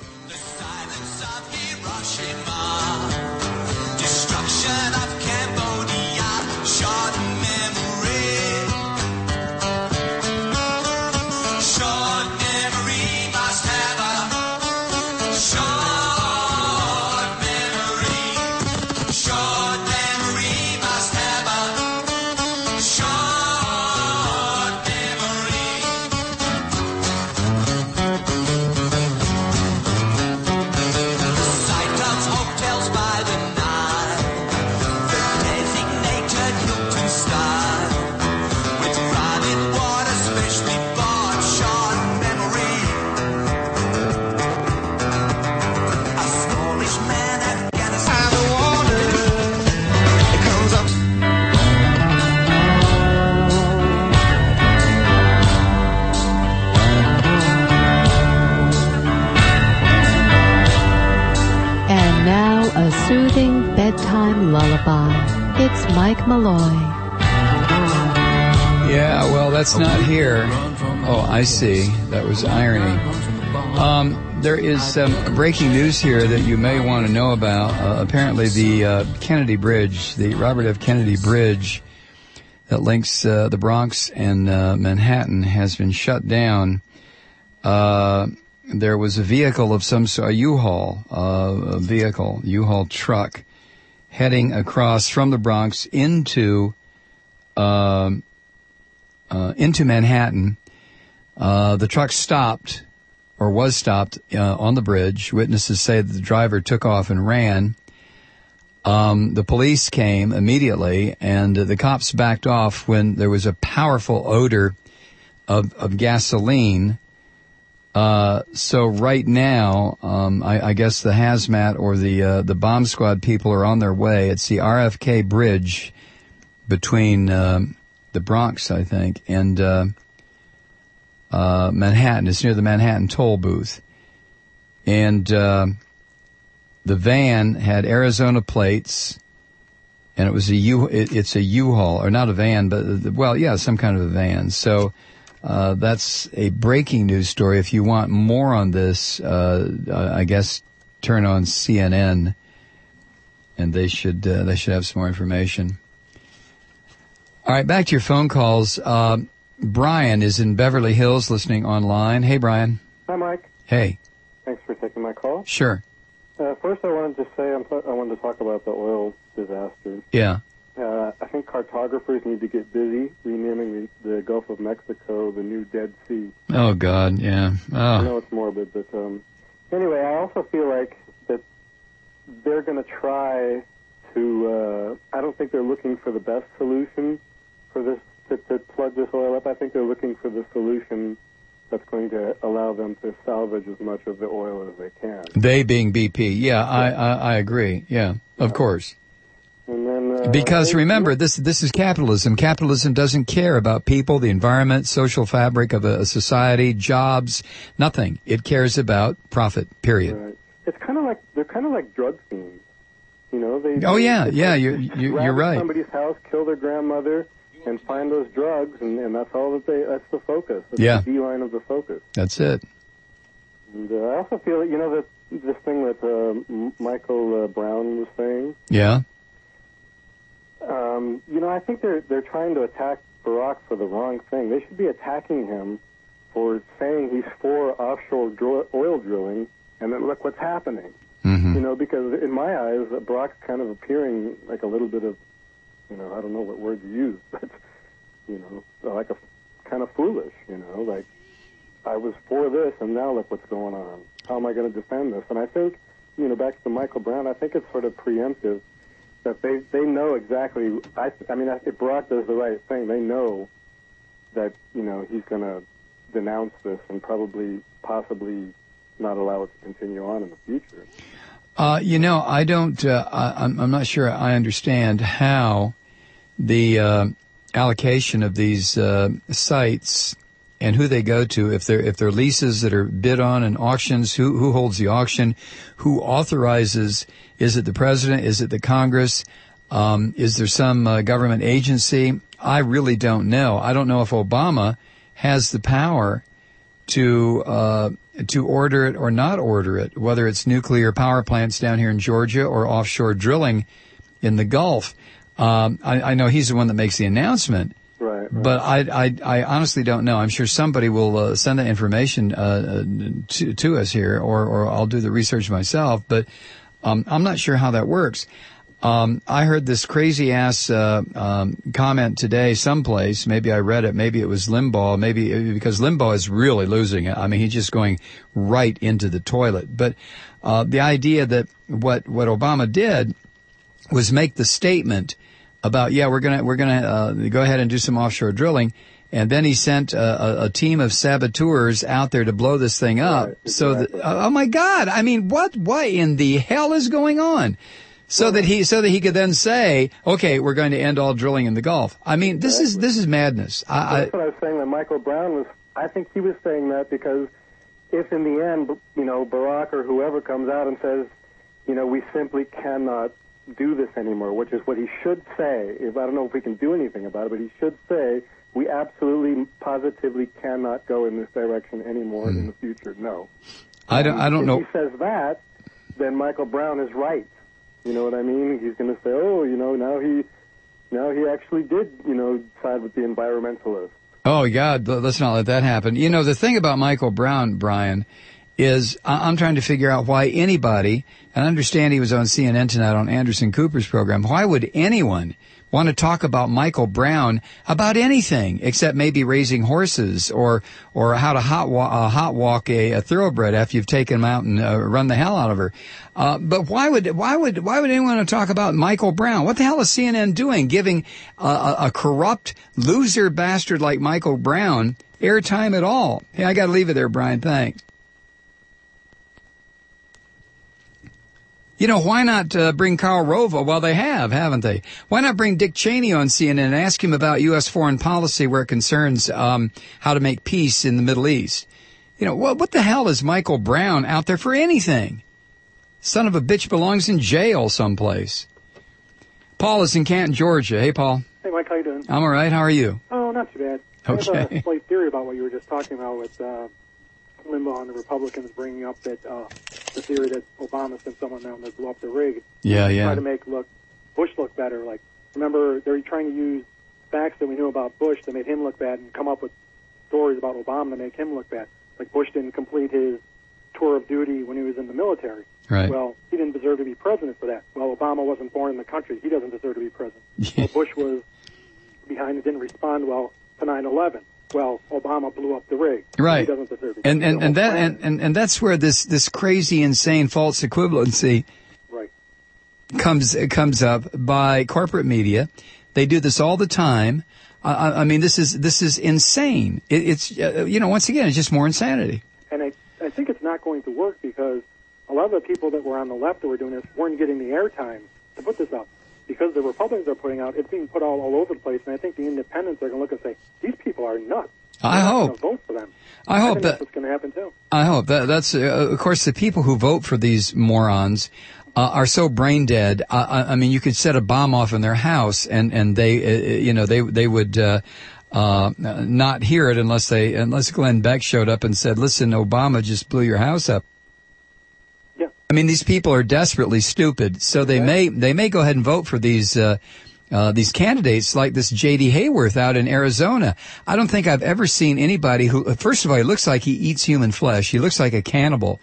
Soothing bedtime lullaby. It's Mike Malloy. Yeah, well, that's not here. Oh, I see. That was irony. Um, there is um, breaking news here that you may want to know about. Uh, apparently, the uh, Kennedy Bridge, the Robert F. Kennedy Bridge that links uh, the Bronx and uh, Manhattan, has been shut down. Uh, there was a vehicle of some sort, a U-Haul, uh, a vehicle, U-Haul truck, heading across from the Bronx into uh, uh, into Manhattan. Uh, the truck stopped, or was stopped, uh, on the bridge. Witnesses say that the driver took off and ran. Um, the police came immediately, and uh, the cops backed off when there was a powerful odor of, of gasoline. Uh, so right now, um, I, I guess the hazmat or the uh, the bomb squad people are on their way. It's the R F K Bridge between uh, the Bronx, I think, and uh, uh, Manhattan. It's near the Manhattan toll booth, and uh, the van had Arizona plates, and it was a U. It, it's a U-Haul, or not a van, but well, yeah, some kind of a van. So. Uh, that's a breaking news story. If you want more on this, uh, I guess turn on C N N, and they should uh, they should have some more information. All right, back to your phone calls. Uh, Brian is in Beverly Hills, listening online. Hey, Brian. Hi, Mike. Hey. Thanks for taking my call. Sure. Uh, first, I wanted to say I'm, I wanted to talk about the oil disaster. Yeah. Uh, I think cartographers need to get busy renaming the, the Gulf of Mexico the new Dead Sea. Oh, God, yeah. Oh. I know it's morbid, but um, anyway, I also feel like that they're going to try to, uh, I don't think they're looking for the best solution for this, to, to plug this oil up. I think they're looking for the solution that's going to allow them to salvage as much of the oil as they can. They being B P. Yeah, I, I, I agree. Yeah, of course. And then, uh, because remember, this this is capitalism. Capitalism doesn't care about people, the environment, social fabric of a, a society, jobs, nothing. It cares about profit, period. Right. It's kind of like, they're kind of like drug fiends. You know, they. Oh, yeah, they, yeah, they you're, you're, you're right. Somebody's house, kill their grandmother, and find those drugs, and, and that's all that they, that's the focus. That's yeah. the beeline of the focus. That's it. And uh, I also feel, you know, that this thing that uh, Michael uh, Brown was saying. Yeah. Um, you know, I think they're they're trying to attack Barack for the wrong thing. They should be attacking him for saying he's for offshore dr- oil drilling, and then look what's happening. Mm-hmm. Mm-hmm. You know, because in my eyes, uh, Barack's kind of appearing like a little bit of, you know, I don't know what word to use, but, you know, like a kind of foolish, you know, like, I was for this, and now look what's going on. How am I going to defend this? And I think, you know, back to Michael Brown, I think it's sort of preemptive that they, they know exactly, I, I mean, if Barack does the right thing, they know that, you know, he's going to denounce this and probably, possibly not allow it to continue on in the future. Uh, you know, I don't, uh, I, I'm, I'm not sure I understand how the uh, allocation of these uh, sites and who they go to, if they're if they're leases that are bid on and auctions, who who holds the auction, who authorizes? Is it the president? Is it the Congress? Um, is there some uh, government agency? I really don't know. I don't know if Obama has the power to uh, to order it or not order it, whether it's nuclear power plants down here in Georgia or offshore drilling in the Gulf. Um, I, I know he's the one that makes the announcement. Right, right. But I, I, I honestly don't know. I'm sure somebody will uh, send that information uh, to, to us here, or, or I'll do the research myself. But um, I'm not sure how that works. Um, I heard this crazy ass uh, um, comment today someplace. Maybe I read it. Maybe it was Limbaugh. Maybe because Limbaugh is really losing it. I mean, he's just going right into the toilet. But uh, the idea that what what Obama did was make the statement about, yeah, we're gonna we're gonna uh, go ahead and do some offshore drilling, and then he sent a, a, a team of saboteurs out there to blow this thing up. Right, exactly. So that, oh my God, I mean, what what in the hell is going on? So well, that he so that he could then say, okay, we're going to end all drilling in the Gulf. I mean, this exactly. is this is madness. I, That's what I was saying. That Michael Brown was. I think he was saying that because if in the end, you know, Barack or whoever comes out and says, you know, we simply cannot do this anymore, which is what he should say. If I don't know if we can do anything about it, but he should say we absolutely, positively cannot go in this direction anymore hmm. in the future. No, I don't. I don't if know. If he says that, then Michael Brown is right. You know what I mean? He's going to say, oh, you know, now he, now he actually did, you know, side with the environmentalists. Oh God, let's not let that happen. You know, the thing about Michael Brown, Brian, is I'm trying to figure out why anybody, and I understand he was on C N N tonight on Anderson Cooper's program, why would anyone want to talk about Michael Brown about anything except maybe raising horses or or how to hot, wa- uh, hot walk a, a thoroughbred after you've taken him out and uh, run the hell out of her. Uh, but why would why would why would anyone want to talk about Michael Brown? What the hell is C N N doing, giving uh, a, a corrupt loser bastard like Michael Brown airtime at all? Hey, I got to leave it there, Brian. Thanks. You know, why not uh, bring Karl Rove? Well, they have, haven't they? Why not bring Dick Cheney on C N N and ask him about U S foreign policy where it concerns um, how to make peace in the Middle East? You know, what, what the hell is Michael Brown out there for anything? Son of a bitch belongs in jail someplace. Paul is in Canton, Georgia. Hey, Paul. Hey, Mike, how you doing? I'm all right. How are you? Oh, not too bad. Okay. I have a slight theory about what you were just talking about with uh, Limbaugh and the Republicans bringing up that uh, the theory that Obama sent someone down to blow up the rig. Yeah, yeah. Try to make look Bush look better. Like, remember, they're trying to use facts that we knew about Bush that made him look bad and come up with stories about Obama to make him look bad. Like, Bush didn't complete his tour of duty when he was in the military. Right. Well, he didn't deserve to be president for that. Well, Obama wasn't born in the country. He doesn't deserve to be president. Yeah. Well, Bush was behind and didn't respond well to nine eleven. Well, Obama blew up the rig. Right. He doesn't deserve it. And and, and that and, and, and that's where this, this crazy, insane false equivalency right. comes comes up by corporate media. They do this all the time. Uh, I mean, this is this is insane. It, it's uh, you know, once again, it's just more insanity. And I I think it's not going to work because a lot of the people that were on the left that were doing this weren't getting the airtime to put this up. Because the Republicans are putting out, it's being put all, all over the place, and I think the independents are going to look and say, these people are nuts. I They're hope. Not gonna vote for them. I, I hope think that that's what's going to happen too. I hope that that's uh, of course the people who vote for these morons uh, are so brain dead. Uh, I mean, you could set a bomb off in their house, and and they uh, you know they they would. Uh, Uh, not hear it unless they, unless Glenn Beck showed up and said, listen, Obama just blew your house up. Yeah. I mean, these people are desperately stupid, so they may, they may go ahead and vote for these, uh, uh, these candidates like this J D Hayworth out in Arizona. I don't think I've ever seen anybody who, first of all, he looks like he eats human flesh. He looks like a cannibal.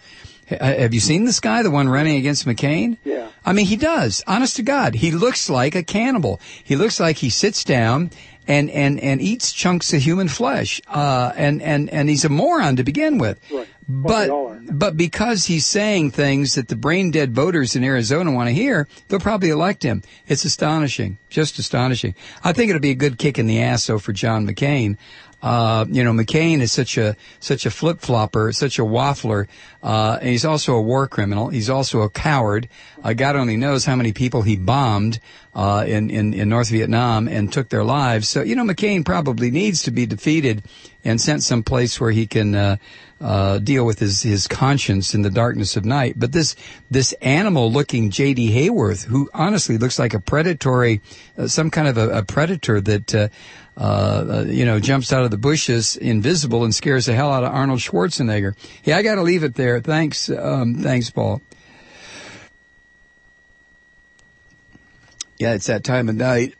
H- have you seen this guy, the one running against McCain? Yeah. I mean, he does. Honest to God, he looks like a cannibal. He looks like he sits down and and and eats chunks of human flesh. Uh, and and and he's a moron to begin with. Right. But Well, they all are. but because he's saying things that the brain dead voters in Arizona want to hear, they'll probably elect him. It's astonishing, just astonishing. I think it'll be a good kick in the ass though for John McCain. Uh, you know, McCain is such a such a flip flopper, such a waffler. Uh, and he's also a war criminal. He's also a coward. Uh, God only knows how many people he bombed uh, in, in in North Vietnam and took their lives. So you know, McCain probably needs to be defeated and sent someplace where he can uh, uh, deal with his his conscience in the darkness of night. But this this animal-looking J D Hayworth, who honestly looks like a predatory, uh, some kind of a, a predator that. Uh, Uh, you know, jumps out of the bushes invisible and scares the hell out of Arnold Schwarzenegger. Yeah, I gotta leave it there. Thanks, um, thanks, Paul. Yeah, it's that time of night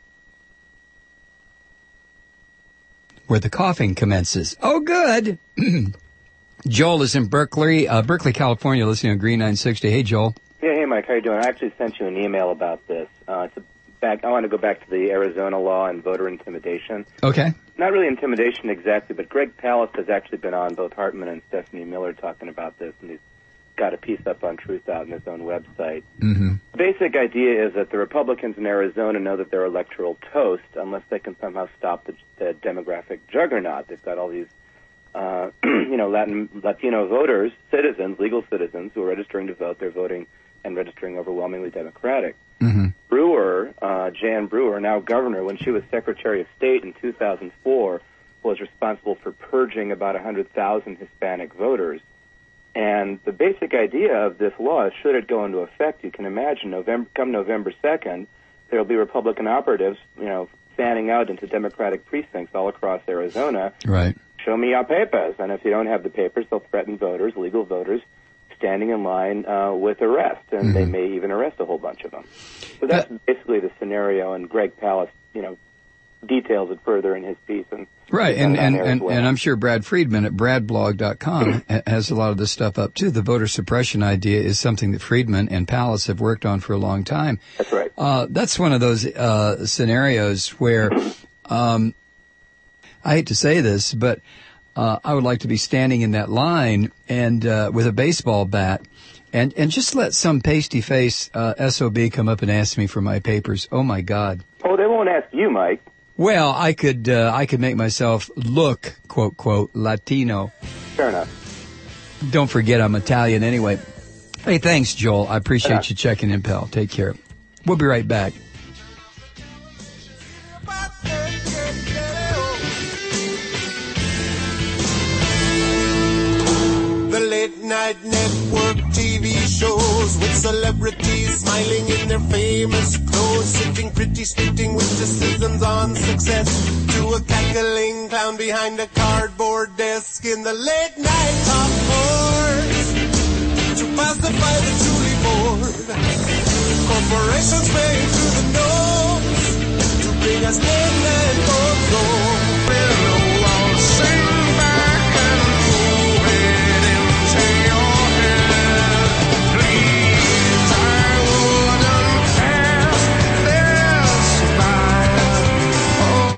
where the coughing commences. Oh, good. Joel is in Berkeley, uh, Berkeley, California, listening on Green nine sixty. Hey, Joel. Yeah, hey, Mike. How you doing? I actually sent you an email about this. Uh, it's a Back, I want to go back to the Arizona law and voter intimidation. Okay. Not really intimidation exactly, but Greg Palast has actually been on both Hartman and Stephanie Miller talking about this, and he's got a piece up on Truth Out on his own website. Mm-hmm. The basic idea is that the Republicans in Arizona know that they're electoral toast unless they can somehow stop the, the demographic juggernaut. They've got all these, uh, you know, Latin Latino voters, citizens, legal citizens who are registering to vote. They're voting and registering overwhelmingly Democratic. Mm-hmm. Brewer, uh, Jan Brewer, now governor, when she was Secretary of State in two thousand four, was responsible for purging about one hundred thousand Hispanic voters. And the basic idea of this law is, should it go into effect, you can imagine November, come November second, there will be Republican operatives, you know, fanning out into Democratic precincts all across Arizona. Right. Show me your papers. And if you don't have the papers, they'll threaten voters, legal voters, standing in line uh, with arrest, and mm-hmm. they may even arrest a whole bunch of them. So that's uh, basically the scenario, and Greg Palast, you know, details it further in his piece. And right, and and, and, well. and I'm sure Brad Friedman at brad blog dot com has a lot of this stuff up, too. The voter suppression idea is something that Friedman and Palast have worked on for a long time. That's right. Uh, that's one of those uh, scenarios where, um, I hate to say this, but Uh, I would like to be standing in that line and uh, with a baseball bat and, and just let some pasty face uh, S O B come up and ask me for my papers. Oh, my God. Oh, they won't ask you, Mike. Well, I could uh, I could make myself look, quote, quote, Latino. Fair enough. Don't forget I'm Italian anyway. Hey, thanks, Joel. I appreciate yeah. you checking in, pal. Take care. We'll be right back. The late night network T V shows with celebrities smiling in their famous clothes, sitting pretty, spitting witticisms on success to a cackling clown behind a cardboard desk in the late night talk wars to pacify the truly bored. Corporations paying through the nose to bring us late night talk shows. Well, I'll sing back and move it into your head. Please, I wouldn't pass this by. Oh.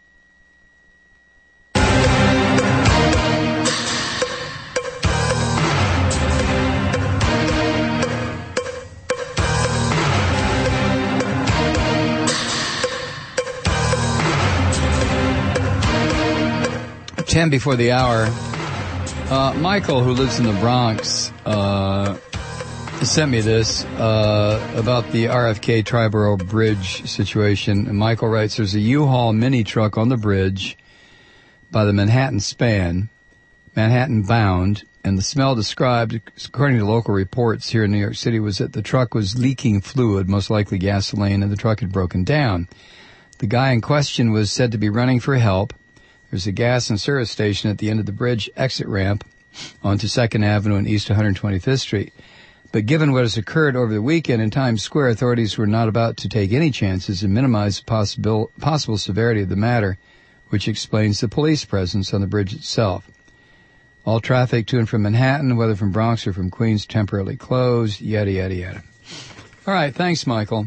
ten before the hour. Uh, Michael, who lives in the Bronx, uh, sent me this uh, about the R F K Triborough Bridge situation. And Michael writes, there's a U-Haul mini truck on the bridge by the Manhattan Span, Manhattan bound, and the smell described, according to local reports here in New York City, was that the truck was leaking fluid, most likely gasoline, and the truck had broken down. The guy in question was said to be running for help. There's a gas and service station at the end of the bridge exit ramp onto second Avenue and East one hundred twenty-fifth Street. But given what has occurred over the weekend in Times Square, authorities were not about to take any chances and minimize the possible, possible severity of the matter, which explains the police presence on the bridge itself. All traffic to and from Manhattan, whether from Bronx or from Queens, temporarily closed, yada, yada, yada. All right, thanks, Michael.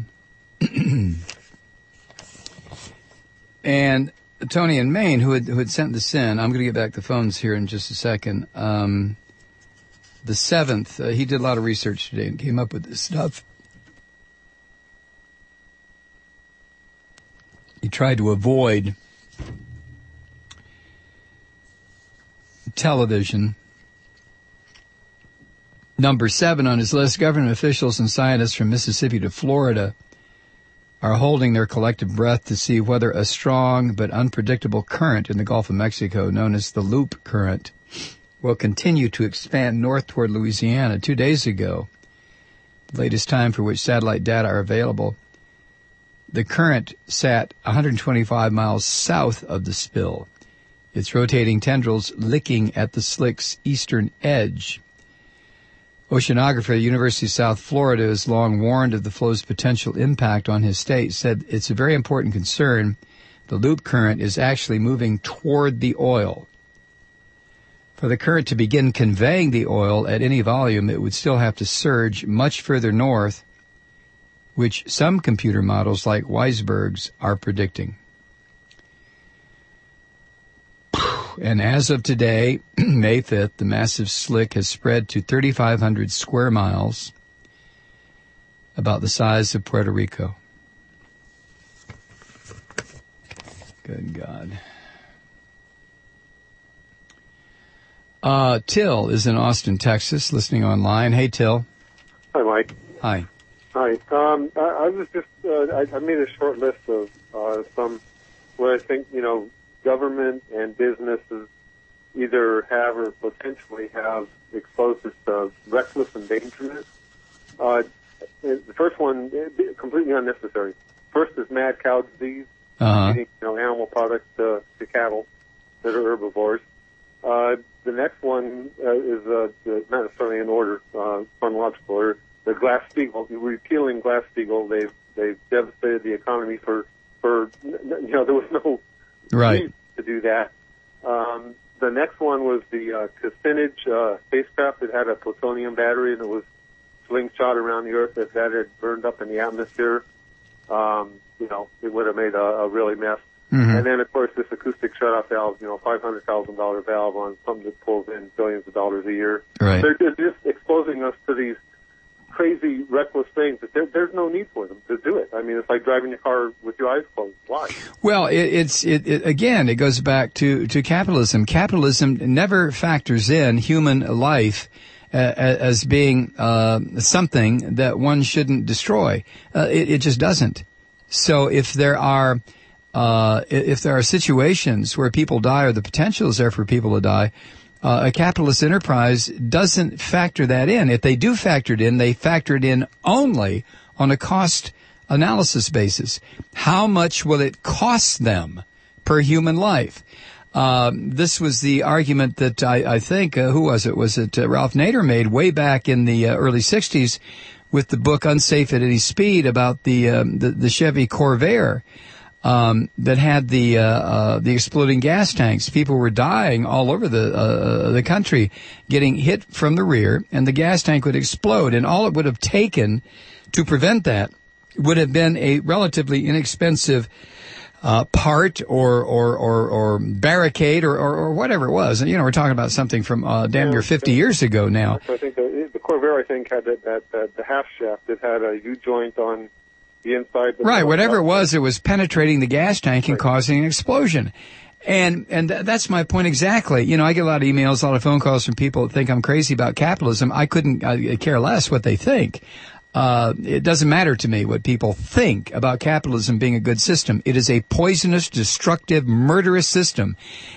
And Tony in Maine, who had, who had sent this in, I'm going to get back the phones here in just a second. Um, the seventh, uh, he did a lot of research today and came up with this stuff. He tried to avoid television. Number seven on his list, government officials and scientists from Mississippi to Florida are holding their collective breath to see whether a strong but unpredictable current in the Gulf of Mexico, known as the Loop Current, will continue to expand north toward Louisiana. Two days ago, the latest time for which satellite data are available, the current sat one hundred twenty-five miles south of the spill, its rotating tendrils licking at the slick's eastern edge. Oceanographer at the University of South Florida has long warned of the flow's potential impact on his state, said it's a very important concern. The loop current is actually moving toward the oil. For the current to begin conveying the oil at any volume, it would still have to surge much further north, which some computer models like Weisberg's are predicting. And as of today, May fifth, the massive slick has spread to thirty-five hundred square miles, about the size of Puerto Rico. Good God. Uh, Till is in Austin, Texas, listening online. Hey, Till. Hi, Mike. Hi. Hi. Um, I, I was just, uh, I, I made a short list of uh, some where I think, you know, government and businesses either have or potentially have exposed us to reckless endangerment. Uh, the first one, completely unnecessary. First is mad cow disease, uh-huh. eating, you know, animal products to, to cattle that are herbivores. Uh, the next one uh, is uh, not necessarily in order, uh, chronological order. The Glass-Steagall, repealing Glass-Steagall, they've they've devastated the economy for for you know there was no right need to do that. Um, the next one was the uh, Kucinich uh, spacecraft that had a plutonium battery and it was slingshot around the Earth. If that had burned up in the atmosphere, um, you know, it would have made a, a really mess. Mm-hmm. And then, of course, this acoustic shutoff valve, you know, five hundred thousand dollars valve on something that pulls in billions of dollars a year. Right. They're, they're just exposing us to these crazy, reckless things that there, there's no need for them to do it. I mean, it's like driving your car with your eyes closed. Why? Well, it, it's it, it again. It goes back to to capitalism. Capitalism never factors in human life uh, as being uh, something that one shouldn't destroy. Uh, it, it just doesn't. So if there are uh, if there are situations where people die or the potential is there for people to die, Uh, a capitalist enterprise doesn't factor that in. If they do factor it in, they factor it in only on a cost analysis basis. How much will it cost them per human life? Um, this was the argument that I, I think, uh, who was it? Was it uh, Ralph Nader made way back in the uh, early sixties with the book Unsafe at Any Speed about the um, the, the Chevy Corvair. Um, that had the uh, uh, the exploding gas tanks. People were dying all over the uh, the country, getting hit from the rear, and the gas tank would explode. And all it would have taken to prevent that would have been a relatively inexpensive uh, part or or or, or barricade or, or or whatever it was. And you know, we're talking about something from uh, damn near fifty years ago now. I think the, the Corvair, I think, had that, that, that the half shaft that had a U-joint on the inside. The right, whatever it was, it was penetrating the gas tank and right. causing an explosion. And and th- that's my point exactly. You know, I get a lot of emails, a lot of phone calls from people that think I'm crazy about capitalism. I couldn't I care less what they think. Uh, it doesn't matter to me what people think about capitalism being a good system. It is a poisonous, destructive, murderous system.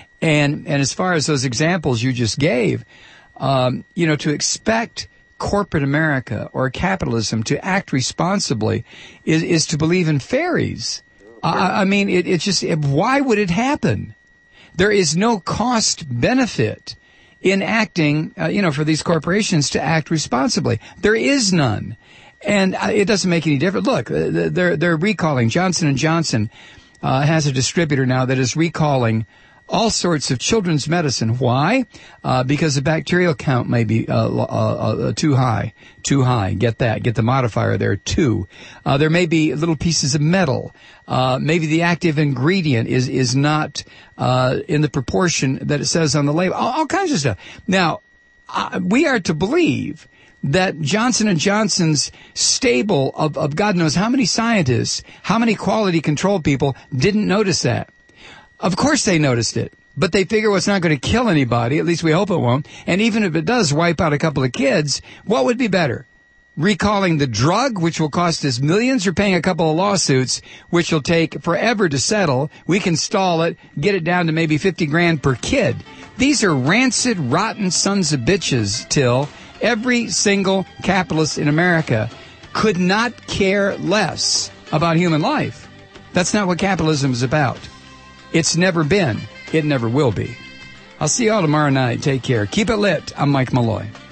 And and as far as those examples you just gave, um, you know, to expect corporate America or capitalism to act responsibly is, is to believe in fairies. I, I mean, it, it's just, it, why would it happen? There is no cost benefit in acting, uh, you know, for these corporations to act responsibly. There is none. And uh, it doesn't make any difference. Look, they're, they're recalling. Johnson and Johnson uh, has a distributor now that is recalling all sorts of children's medicine. Why? Uh, because the bacterial count may be uh, uh, uh, too high. Too high. Get that. Get the modifier there, too. Uh, there may be little pieces of metal. Uh, maybe the active ingredient is, is not uh, in the proportion that it says on the label. All, all kinds of stuff. Now, uh, we are to believe that Johnson and Johnson's stable of, of God knows how many scientists, how many quality control people didn't notice that. Of course they noticed it, but they figure well, it's not going to kill anybody, at least we hope it won't, and even if it does wipe out a couple of kids, what would be better? Recalling the drug, which will cost us millions, or paying a couple of lawsuits, which will take forever to settle? We can stall it, get it down to maybe fifty grand per kid. These are rancid, rotten sons of bitches, Till. Every single capitalist in America could not care less about human life. That's not what capitalism is about. It's never been. It never will be. I'll see you all tomorrow night. Take care. Keep it lit. I'm Mike Malloy.